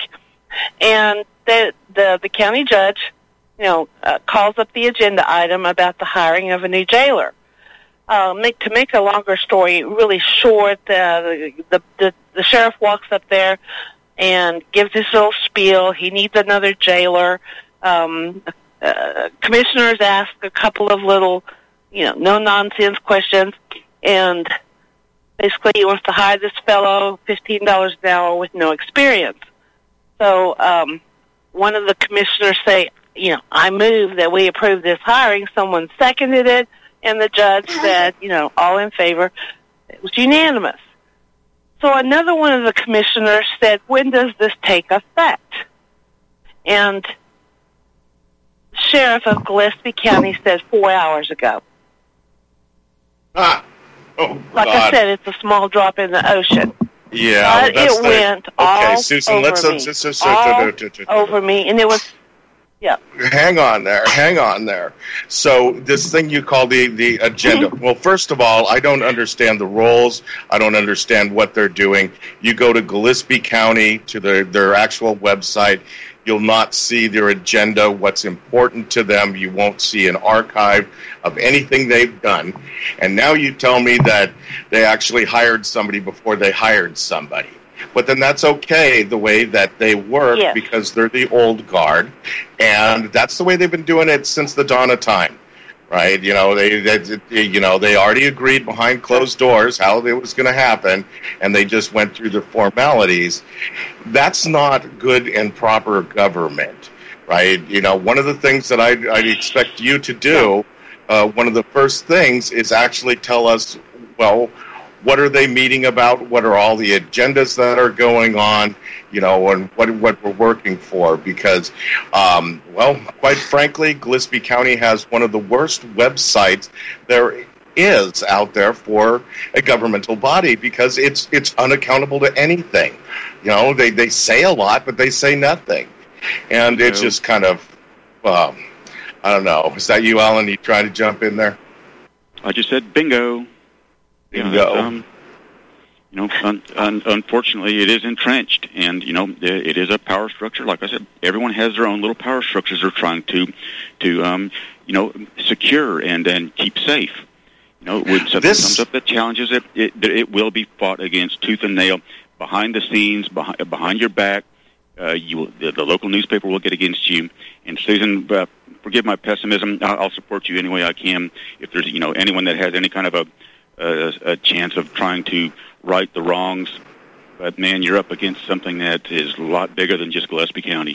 Speaker 18: And the the, the county judge, you know, uh, calls up the agenda item about the hiring of a new jailer. Uh, make, to make a longer story really short, uh, the, the, the, the sheriff walks up there and gives this little spiel. He needs another jailer. Um, uh, commissioners ask a couple of little, you know, no-nonsense questions, and basically he wants to hire this fellow fifteen dollars an hour with no experience. So um, one of the commissioners say, you know, I move that we approve this hiring. Someone seconded it. And the judge said, you know, all in favor. It was unanimous. So another one of the commissioners said, when does this take effect? And the sheriff of Gillespie County said four hours ago.
Speaker 1: Ah. Oh,
Speaker 18: like
Speaker 1: God.
Speaker 18: I said, it's a small drop in the ocean.
Speaker 1: Yeah.
Speaker 18: But
Speaker 1: well, that's
Speaker 18: it
Speaker 1: the,
Speaker 18: went
Speaker 1: okay,
Speaker 18: all
Speaker 1: Susan,
Speaker 18: over
Speaker 1: let's,
Speaker 18: me.
Speaker 1: let's, let's, let's,
Speaker 18: all
Speaker 1: let's, let's, let's,
Speaker 18: over me. And it was... Yeah.
Speaker 1: Hang on there. Hang on there. So this thing you call the, the agenda. Well, first of all, I don't understand the roles. I don't understand what they're doing. You go to Gillespie County, to their, their actual website. You'll not see their agenda, what's important to them. You won't see an archive of anything they've done. And now you tell me that they actually hired somebody before they hired somebody. But then that's okay, the way that they work,
Speaker 18: yes.
Speaker 1: because they're the old guard, and that's the way they've been doing it since the dawn of time, right? You know, they, they you know, they already agreed behind closed doors how it was going to happen, and they just went through the formalities. That's not good and proper government, right? You know, one of the things that I'd, I'd expect you to do, uh, one of the first things is actually tell us, well, what are they meeting about? What are all the agendas that are going on? You know, and what what we're working for? Because, um, well, quite frankly, Gillespie County has one of the worst websites there is out there for a governmental body, because it's it's unaccountable to anything. You know, they they say a lot, but they say nothing, and it's just kind of, um, I don't know. Is that you, Alan? You trying to jump in there?
Speaker 3: I just said bingo.
Speaker 1: Bingo.
Speaker 3: Yeah, um, you know, un, un, unfortunately, it is entrenched, and you know, it is a power structure. Like I said, everyone has their own little power structures they're trying to, to, um, you know, secure and and keep safe. You know, when something this... comes up that challenges it, it, it will be fought against tooth and nail, behind the scenes, behind, behind your back. Uh, you will, the, the local newspaper will get against you. And Susan, uh, forgive my pessimism. I'll, I'll support you any way I can. If there's, you know, anyone that has any kind of a, a, a chance of trying to right the wrongs, but man, you're up against something that is a lot bigger than just Gillespie County.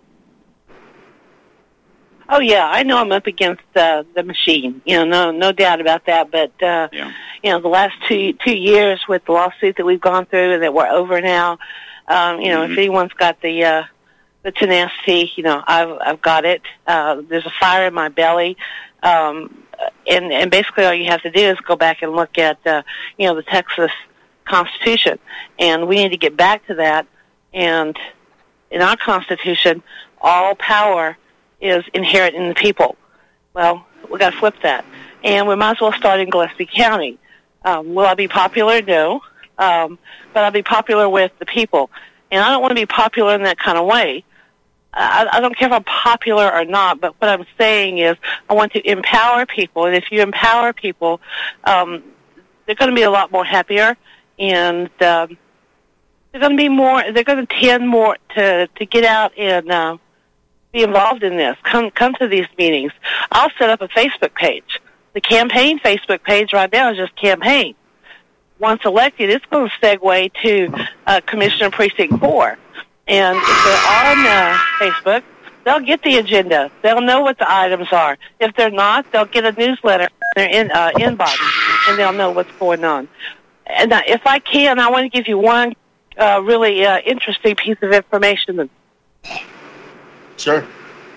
Speaker 18: Oh yeah, I know I'm up against uh, the machine. You know, no, no doubt about that. But uh,
Speaker 3: yeah.
Speaker 18: you know, the last two two years with the lawsuit that we've gone through and that we're over now. Um, you know, mm-hmm. if anyone's got the uh, the tenacity, you know, I've I've got it. Uh, there's a fire in my belly, um, and and basically all you have to do is go back and look at uh, you know the Texas Constitution, and we need to get back to that. And in our Constitution, all power is inherent in the people. Well, we got to flip that, and we might as well start in Gillespie County. Um, will I be popular? No, um, but I'll be popular with the people, and I don't want to be popular in that kind of way. I, I don't care if I'm popular or not, but what I'm saying is I want to empower people, and if you empower people, um, they're going to be a lot more happier, and um, they're going to be more. They're going to tend more to to get out and. Uh, Be involved in this. Come, come to these meetings. I'll set up a Facebook page. The campaign Facebook page right now is just campaign. Once elected, it's going to segue to uh, Commissioner Precinct Four, and if they're on uh, Facebook, they'll get the agenda. They'll know what the items are. If they're not, they'll get a newsletter in their in, uh, inbox, and they'll know what's going on. And uh, if I can, I want to give you one uh, really uh, interesting piece of information.
Speaker 1: Sure.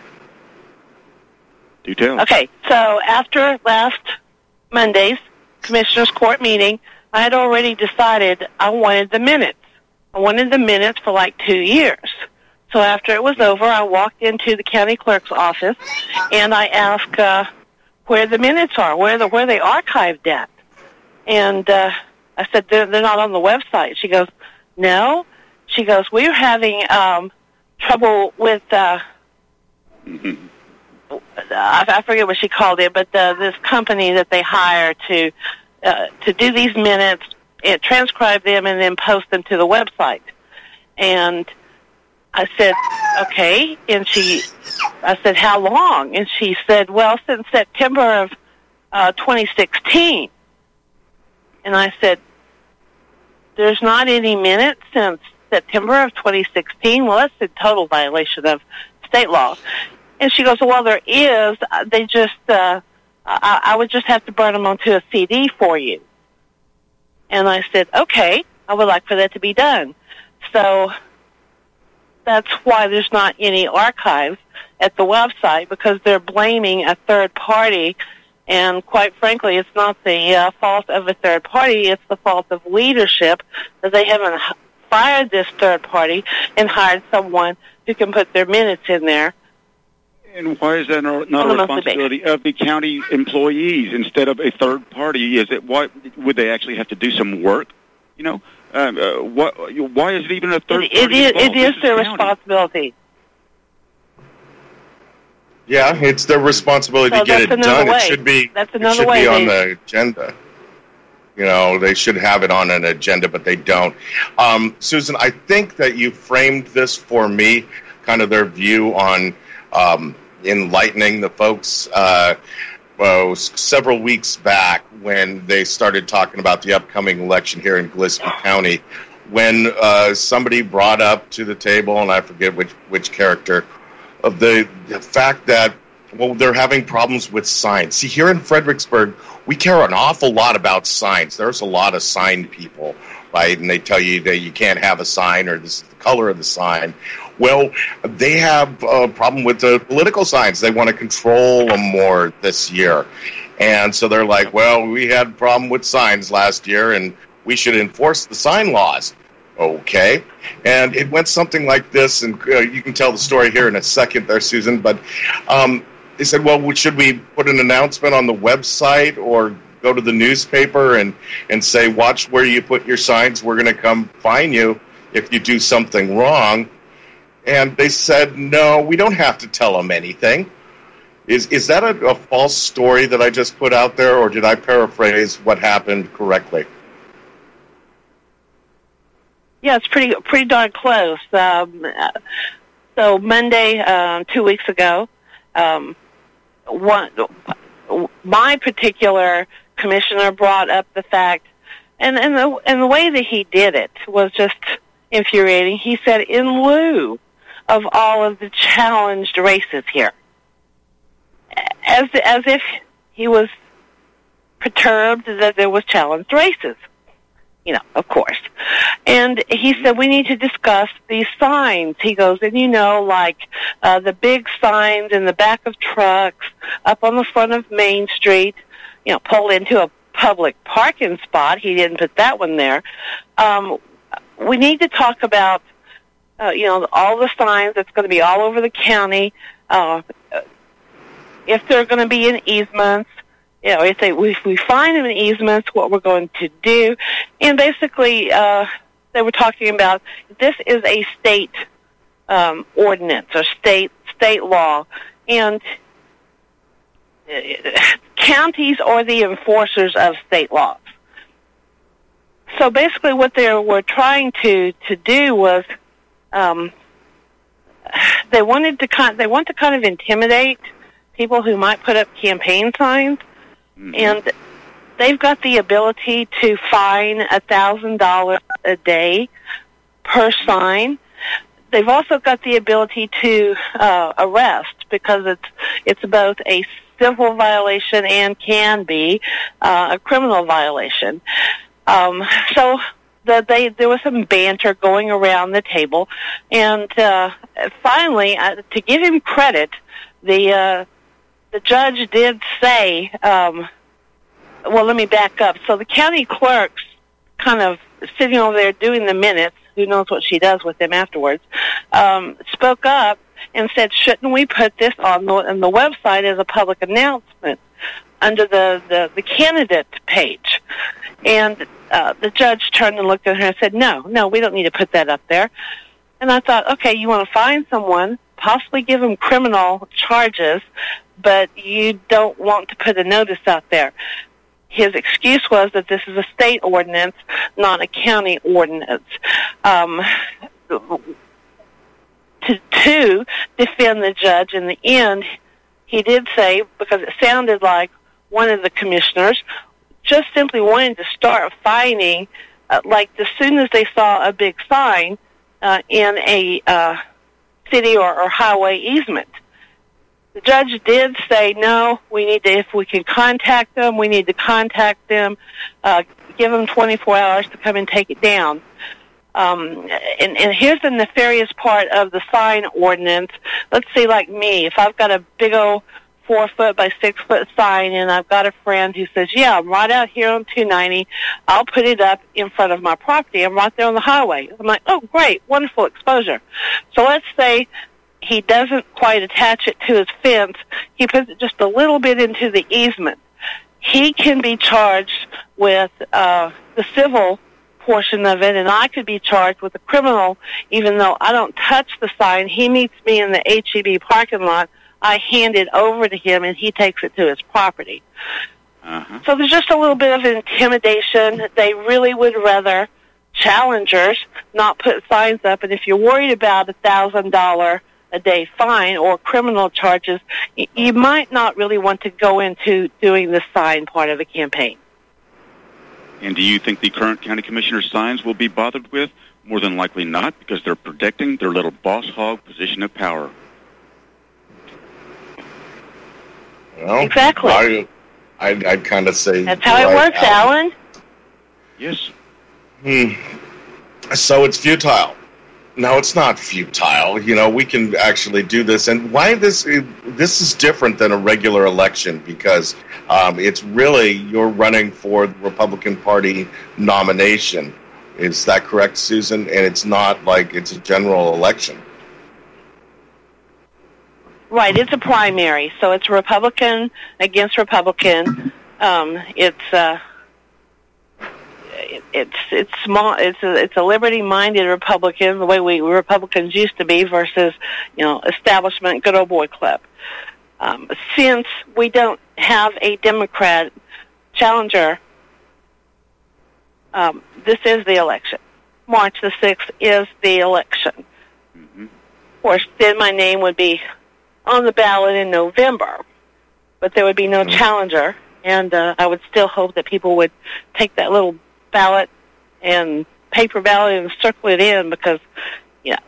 Speaker 3: Do tell.
Speaker 18: Okay, so after last Monday's Commissioners Court meeting, I had already decided I wanted the minutes. I wanted the minutes for like two years. So after it was over, I walked into the county clerk's office, and I asked uh, where the minutes are, where the where they archived at. And uh, I said, they're, they're not on the website. She goes, no. She goes, we're having... Um, trouble with, uh,
Speaker 3: mm-hmm.
Speaker 18: I, I forget what she called it, but uh, this company that they hire to uh, to do these minutes, it, transcribe them, and then post them to the website. And I said, okay. And she, I said, how long? And she said, well, since September of uh, twenty sixteen. And I said, there's not any minutes since September of twenty sixteen. Well, that's a total violation of state law. And she goes, well, there is. They just, uh, I, I would just have to burn them onto a C D for you. And I said, okay, I would like for that to be done. So that's why there's not any archives at the website, because they're blaming a third party. And quite frankly, it's not the uh, fault of a third party. It's the fault of leadership that they haven't fired this third party and hired someone who can put their minutes in there.
Speaker 3: And why is that not a responsibility of the county employees instead of a third party? Is it why would they actually have to do some work? You know, um, uh, what? Why is it even a third
Speaker 18: it,
Speaker 3: party?
Speaker 18: It is.
Speaker 3: Involved?
Speaker 18: It is
Speaker 3: this
Speaker 18: their
Speaker 3: is
Speaker 18: responsibility.
Speaker 1: Yeah, it's their responsibility
Speaker 18: so
Speaker 1: to get it done.
Speaker 18: Way.
Speaker 1: It should be.
Speaker 18: That's another
Speaker 1: it should
Speaker 18: way
Speaker 1: be on
Speaker 18: they,
Speaker 1: the agenda. You know, they should have it on an agenda, but they don't. Um, Susan, I think that you framed this for me, kind of their view on um, enlightening the folks. Uh, well, several weeks back when they started talking about the upcoming election here in Gillespie County, when uh, somebody brought up to the table, and I forget which, which character, of the, the fact that, well, they're having problems with signs. See, here in Fredericksburg, we care an awful lot about signs. There's a lot of sign people, right? And they tell you that you can't have a sign or this is the color of the sign. Well, they have a problem with the political signs. They want to control them more this year. And so they're like, well, we had a problem with signs last year, and we should enforce the sign laws. Okay. And it went something like this, and uh, you can tell the story here in a second there, Susan, but um, they said, well, should we put an announcement on the website or go to the newspaper and, and say, watch where you put your signs, we're going to come fine you if you do something wrong. And they said, no, we don't have to tell them anything. Is is that a, a false story that I just put out there, or did I paraphrase what happened correctly?
Speaker 18: Yeah, it's pretty pretty darn close. Um, so Monday, um, two weeks ago, um, one, my particular commissioner brought up the fact, and and the and the way that he did it was just infuriating. He said, in lieu of all of the challenged races here, as as if he was perturbed that there was challenged races. You know, of course. And he said, we need to discuss these signs. He goes, and you know, like uh, the big signs in the back of trucks, up on the front of Main Street, you know, pulled into a public parking spot. He didn't put that one there. Um, we need to talk about, uh, you know, all the signs that's going to be all over the county. Uh, if they're going to be in easements, you know, if, they, if we find them in easements, what we're going to do. And basically, uh, they were talking about this is a state um, ordinance or state state law. And uh, counties are the enforcers of state laws. So basically what they were trying to, to do was um, they wanted to kind, they want to kind of intimidate people who might put up campaign signs. And they've got the ability to fine a thousand dollars a day per sign. They've also got the ability to uh, arrest because it's it's both a civil violation and can be uh, a criminal violation. Um, so the, they there was some banter going around the table, and uh, finally, uh, to give him credit, the uh, The judge did say, um, well, let me back up. So the county clerk's kind of sitting over there doing the minutes, who knows what she does with them afterwards, um, spoke up and said, shouldn't we put this on the, on the website as a public announcement under the, the, the candidate page? And uh, the judge turned and looked at her and said, no, no, we don't need to put that up there. And I thought, okay, you want to find someone, possibly give them criminal charges, but you don't want to put a notice out there. His excuse was that this is a state ordinance, not a county ordinance. Um, to, to defend the judge in the end, he did say, because it sounded like one of the commissioners just simply wanted to start fining, uh, like as soon as they saw a big sign uh, in a uh, city or, or highway easement. The judge did say, no, we need to, if we can contact them, we need to contact them, uh, give them twenty-four hours to come and take it down. Um, and, and here's the nefarious part of the sign ordinance. Let's say, like me, if I've got a big old four-foot by six-foot sign and I've got a friend who says, yeah, I'm right out here on two ninety, I'll put it up in front of my property. I'm right there on the highway. I'm like, oh, great, wonderful exposure. So let's say he doesn't quite attach it to his fence. He puts it just a little bit into the easement. He can be charged with uh, the civil portion of it, and I could be charged with the criminal, even though I don't touch the sign. He meets me in the H E B parking lot. I hand it over to him, and he takes it to his property. Uh-huh. So there's just a little bit of intimidation. They really would rather challengers not put signs up, and if you're worried about a thousand dollar a day fine or criminal charges, you might not really want to go into doing the sign part of the campaign.
Speaker 3: And do you think the current county commissioner's signs will be bothered with? More than likely not, because they're protecting their little boss hog position of power.
Speaker 1: Well,
Speaker 18: exactly.
Speaker 1: I, I'd, I'd kind of say...
Speaker 18: That's how it
Speaker 1: right,
Speaker 18: works, Alan.
Speaker 3: Yes.
Speaker 1: Hmm. So it's futile. No, it's not futile. You know, we can actually do this. And why this this is different than a regular election, because um, it's really, you're running for the Republican Party nomination. Is that correct, Susan? And it's not like it's a general election.
Speaker 18: Right, it's a primary, so it's Republican against Republican. Um, it's uh, it, it's it's small. It's a it's a liberty-minded Republican, the way we Republicans used to be, versus you know establishment, good old boy club. Um, since we don't have a Democrat challenger, um, this is the election. March the sixth is the election.
Speaker 3: Mm-hmm.
Speaker 18: Of course, then my name would be on the ballot in November, but there would be no challenger, and uh, I would still hope that people would take that little ballot and paper ballot and circle it in, because, yeah.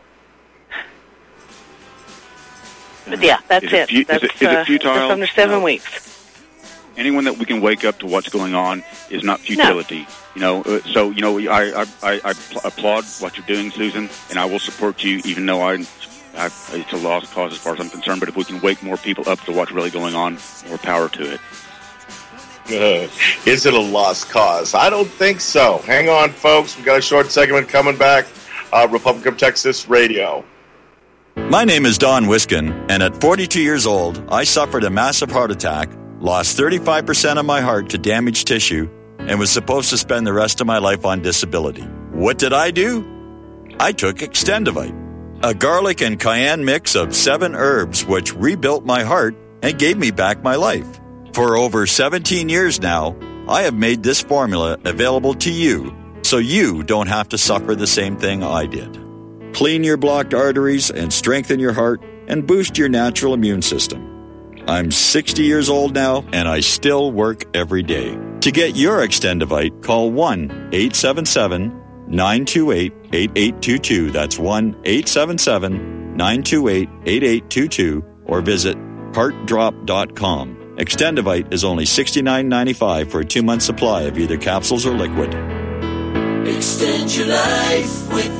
Speaker 18: But yeah, that's
Speaker 3: is it. Fu-
Speaker 18: it. That's,
Speaker 3: is it, is it
Speaker 18: uh,
Speaker 3: futile?
Speaker 18: Just under seven
Speaker 3: no.
Speaker 18: weeks.
Speaker 3: Anyone that we can wake up to what's going on is not futility. No. You know, uh, so, you know, I, I, I, I applaud what you're doing, Susan, and I will support you, even though I, I, it's a lost cause as far as I'm concerned. But if we can wake more people up to what's really going on, more power to it.
Speaker 1: Uh, is it a lost cause? I don't think so. Hang on, folks. We've got a short segment coming back. Uh, Republic of Texas Radio.
Speaker 8: My name is Don Wiskin, and at forty-two years old, I suffered a massive heart attack, lost thirty-five percent of my heart to damaged tissue, and was supposed to spend the rest of my life on disability. What did I do? I took Extendivite, a garlic and cayenne mix of seven herbs which rebuilt my heart and gave me back my life. For over seventeen years now, I have made this formula available to you so you don't have to suffer the same thing I did. Clean your blocked arteries and strengthen your heart and boost your natural immune system. I'm sixty years old now, and I still work every day. To get your Extendivite, call one eight seven seven, nine two eight, eight eight two two. That's one eight seven seven, nine two eight, eight eight two two, or visit heart drop dot com. Extendivite is only sixty-nine ninety-five for a two-month supply of either capsules or liquid.
Speaker 9: Extend your life with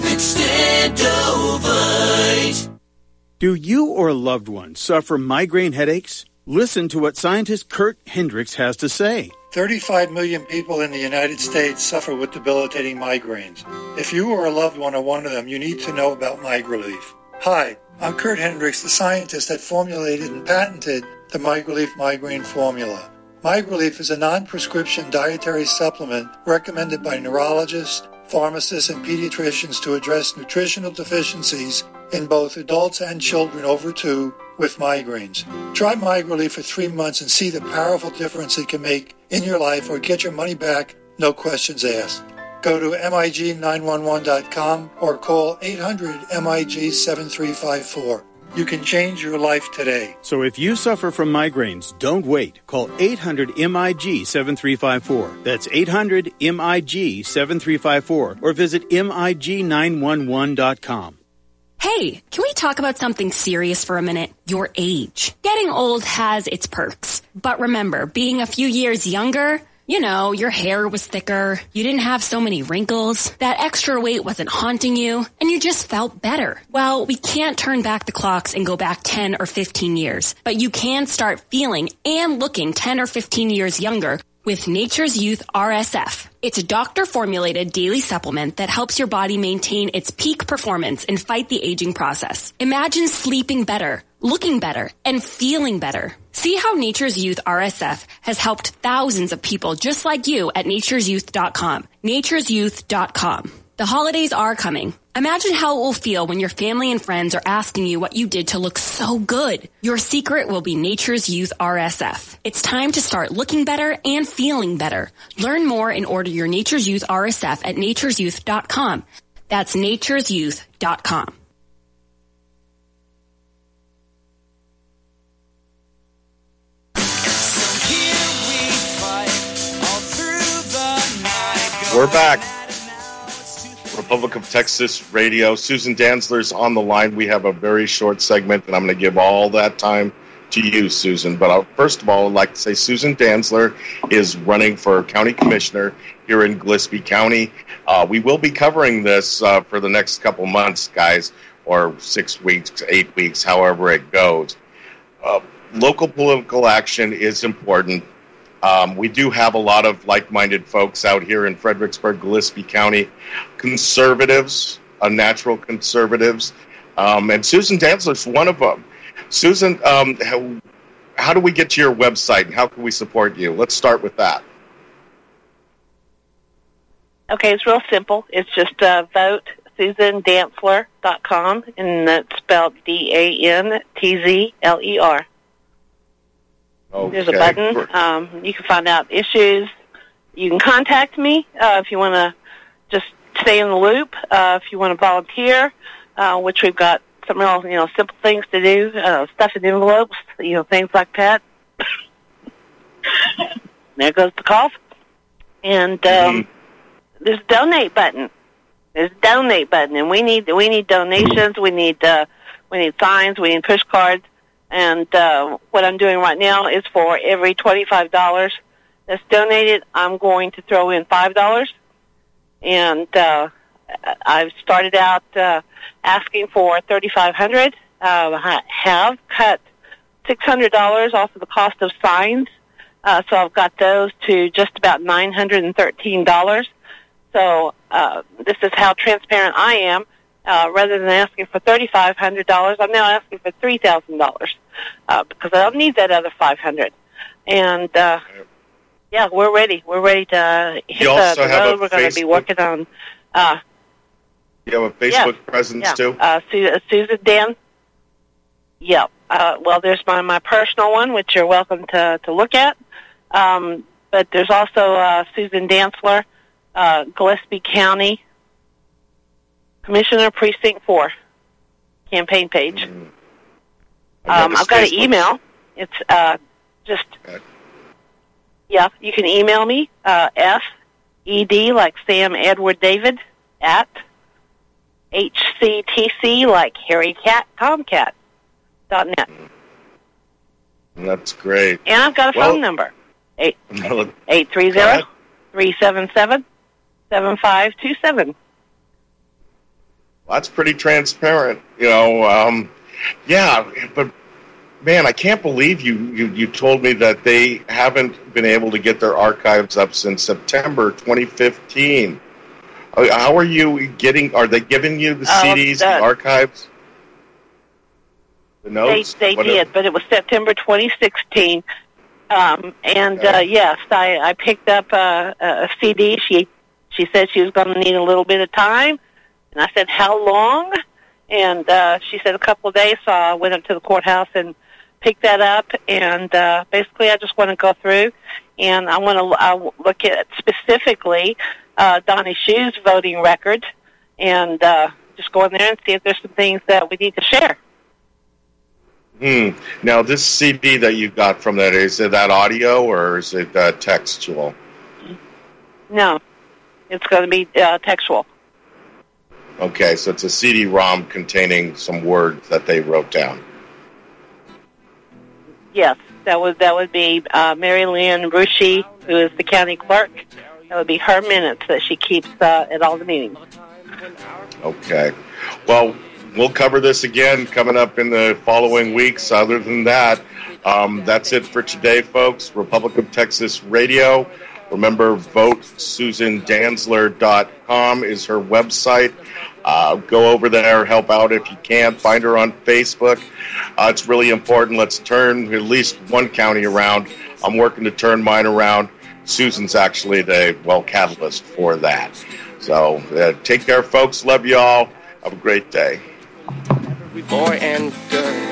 Speaker 9: Extendovite.
Speaker 19: Do you or a loved one suffer migraine headaches? Listen to what scientist Kurt Hendricks has to say.
Speaker 20: thirty-five million people in the United States suffer with debilitating migraines. If you or a loved one are one of them, you need to know about MigraLief. Hi, I'm Kurt Hendricks, the scientist that formulated and patented the MigraLief migraine formula. MigraLief is a non-prescription dietary supplement recommended by neurologists, pharmacists, and pediatricians to address nutritional deficiencies in both adults and children over two with migraines. Try MigraLief for three months and see the powerful difference it can make in your life, or get your money back, no questions asked. Go to M I G nine one one dot com or call eight hundred M I G seven three five four. You can change your life today.
Speaker 19: So if you suffer from migraines, don't wait. Call eight hundred M I G seven three five four. That's eight hundred M I G seven three five four, or visit M I G nine one one dot com.
Speaker 21: Hey, can we talk about something serious for a minute? Your age. Getting old has its perks. But remember, being a few years younger, you know, your hair was thicker, you didn't have so many wrinkles, that extra weight wasn't haunting you, and you just felt better. Well, we can't turn back the clocks and go back ten or fifteen years, but you can start feeling and looking ten or fifteen years younger with Nature's Youth R S F. It's a doctor-formulated daily supplement that helps your body maintain its peak performance and fight the aging process. Imagine sleeping better, looking better, and feeling better. See how Nature's Youth R S F has helped thousands of people just like you at natures youth dot com. natures youth dot com. The holidays are coming. Imagine how it will feel when your family and friends are asking you what you did to look so good. Your secret will be Nature's Youth R S F. It's time to start looking better and feeling better. Learn more and order your Nature's Youth R S F at natures youth dot com. That's natures youth dot com.
Speaker 1: We're back. Republic of Texas Radio. Susan Dantzler's on the line. We have a very short segment, and I'm going to give all that time to you, Susan. But I'll, first of all, I'd like to say Susan Dantzler is running for county commissioner here in Gillespie County. Uh, we will be covering this uh, for the next couple months, guys, or six weeks, eight weeks, however it goes. Uh, local political action is important. Um, we do have a lot of like-minded folks out here in Fredericksburg, Gillespie County, conservatives, uh, natural conservatives, um, and Susan Dantzler's one of them. Susan, um, how, how do we get to your website, and how can we support you? Let's start with that.
Speaker 18: Okay, it's real simple. It's just uh, vote susan dantzler dot com, and that's spelled D A N T Z L E R.
Speaker 1: Okay.
Speaker 18: There's a button. Um, you can find out issues. You can contact me uh, if you want to just stay in the loop. Uh, if you want to volunteer, uh, which we've got some real, you know, simple things to do, uh, stuff in envelopes, you know, things like that. There goes the cough. And um, mm-hmm. there's a donate button. There's a donate button, and we need we need donations. We need uh, we need signs. We need push cards. And uh, what I'm doing right now is for every twenty-five dollars that's donated, I'm going to throw in five dollars. And uh, I've started out uh, asking for thirty-five hundred dollars. Uh, I have cut six hundred dollars off of the cost of signs, uh, so I've got those to just about nine hundred thirteen dollars. So uh, this is how transparent I am. Uh, rather than asking for thirty-five hundred dollars, I'm now asking for three thousand dollars uh, because I don't need that other five hundred dollars. And, uh, yeah, we're ready. We're ready to hit the, the road. We're going to be working on... Uh,
Speaker 1: you have a Facebook yeah, presence,
Speaker 18: yeah.
Speaker 1: too?
Speaker 18: Uh, Susan Dan. Yeah. Uh, well, there's my, my personal one, which you're welcome to, to look at. Um, but there's also uh, Susan Dantzler, uh, Gillespie County Commissioner Precinct four campaign page. Mm-hmm. Um, I've got an email. It's uh, just, okay. yeah, you can email me, uh, F E D like Sam Edward David at H C T C like Harry Cat Tomcat dot net.
Speaker 1: That's great.
Speaker 18: And I've got a well, phone number, eight three zero, three seven seven, seven five two seven.
Speaker 1: That's pretty transparent, you know. Um, yeah, but man, I can't believe you, you, you told me that they haven't been able to get their archives up since September twenty fifteen. How are you getting? Are they giving you the C Ds, um, the, the archives, the notes?
Speaker 18: They, they did, but it was September twenty sixteen. Um, and okay. uh, yes, I, I picked up a, a C D. She she said she was going to need a little bit of time. And I said, how long? And uh, she said a couple of days, so I went up to the courthouse and picked that up. And uh, basically, I just want to go through, and I want to I look at specifically uh, Donnie Shue's voting record, and uh, just go in there and see if there's some things that we need to share.
Speaker 1: Hmm. Now, this C D that you got from that, is it that audio or is it uh, textual?
Speaker 18: No, it's going to be uh, textual.
Speaker 1: Okay, so it's a C D ROM containing some words that they wrote down.
Speaker 18: Yes, that would that would be uh, Mary Lynn Rushi, who is the county clerk. That would be her minutes that she keeps uh, at all the meetings.
Speaker 1: Okay. Well, we'll cover this again coming up in the following weeks. Other than that, um, that's it for today, folks. Republic of Texas Radio. Remember, vote susan dantzler dot com is her website. Uh, go over there, help out if you can. Find her on Facebook. Uh, it's really important. Let's turn at least one county around. I'm working to turn mine around. Susan's actually the, well, catalyst for that. So uh, take care, folks. Love you all. Have a great day.
Speaker 9: Boy and girl.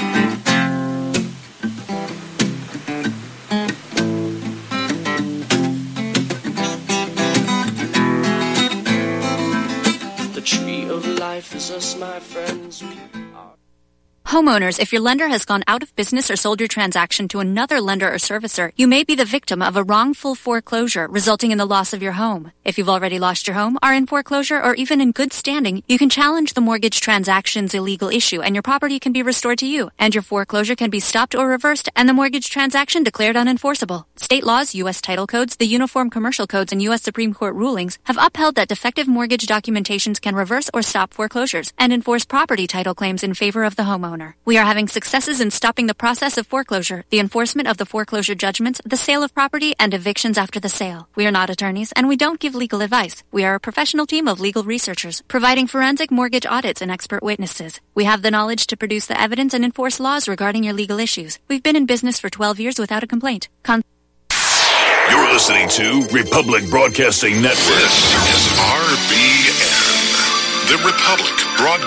Speaker 9: Life is us, my friends. We are.
Speaker 6: Homeowners, if your lender has gone out of business or sold your transaction to another lender or servicer, you may be the victim of a wrongful foreclosure resulting in the loss of your home. If you've already lost your home, are in foreclosure, or even in good standing, you can challenge the mortgage transaction's illegal issue and your property can be restored to you, and your foreclosure can be stopped or reversed and the mortgage transaction declared unenforceable. State laws, U S title codes, the Uniform Commercial Codes, and U S Supreme Court rulings have upheld that defective mortgage documentations can reverse or stop foreclosures and enforce property title claims in favor of the homeowner. homeowner. We are having successes in stopping the process of foreclosure, the enforcement of the foreclosure judgments, the sale of property, and evictions after the sale. We are not attorneys, and we don't give legal advice. We are a professional team of legal researchers, providing forensic mortgage audits and expert witnesses. We have the knowledge to produce the evidence and enforce laws regarding your legal issues. We've been in business for twelve years without a complaint. Con-
Speaker 7: You're listening to Republic Broadcasting Network.
Speaker 22: This is R B N, the Republic Broadcasting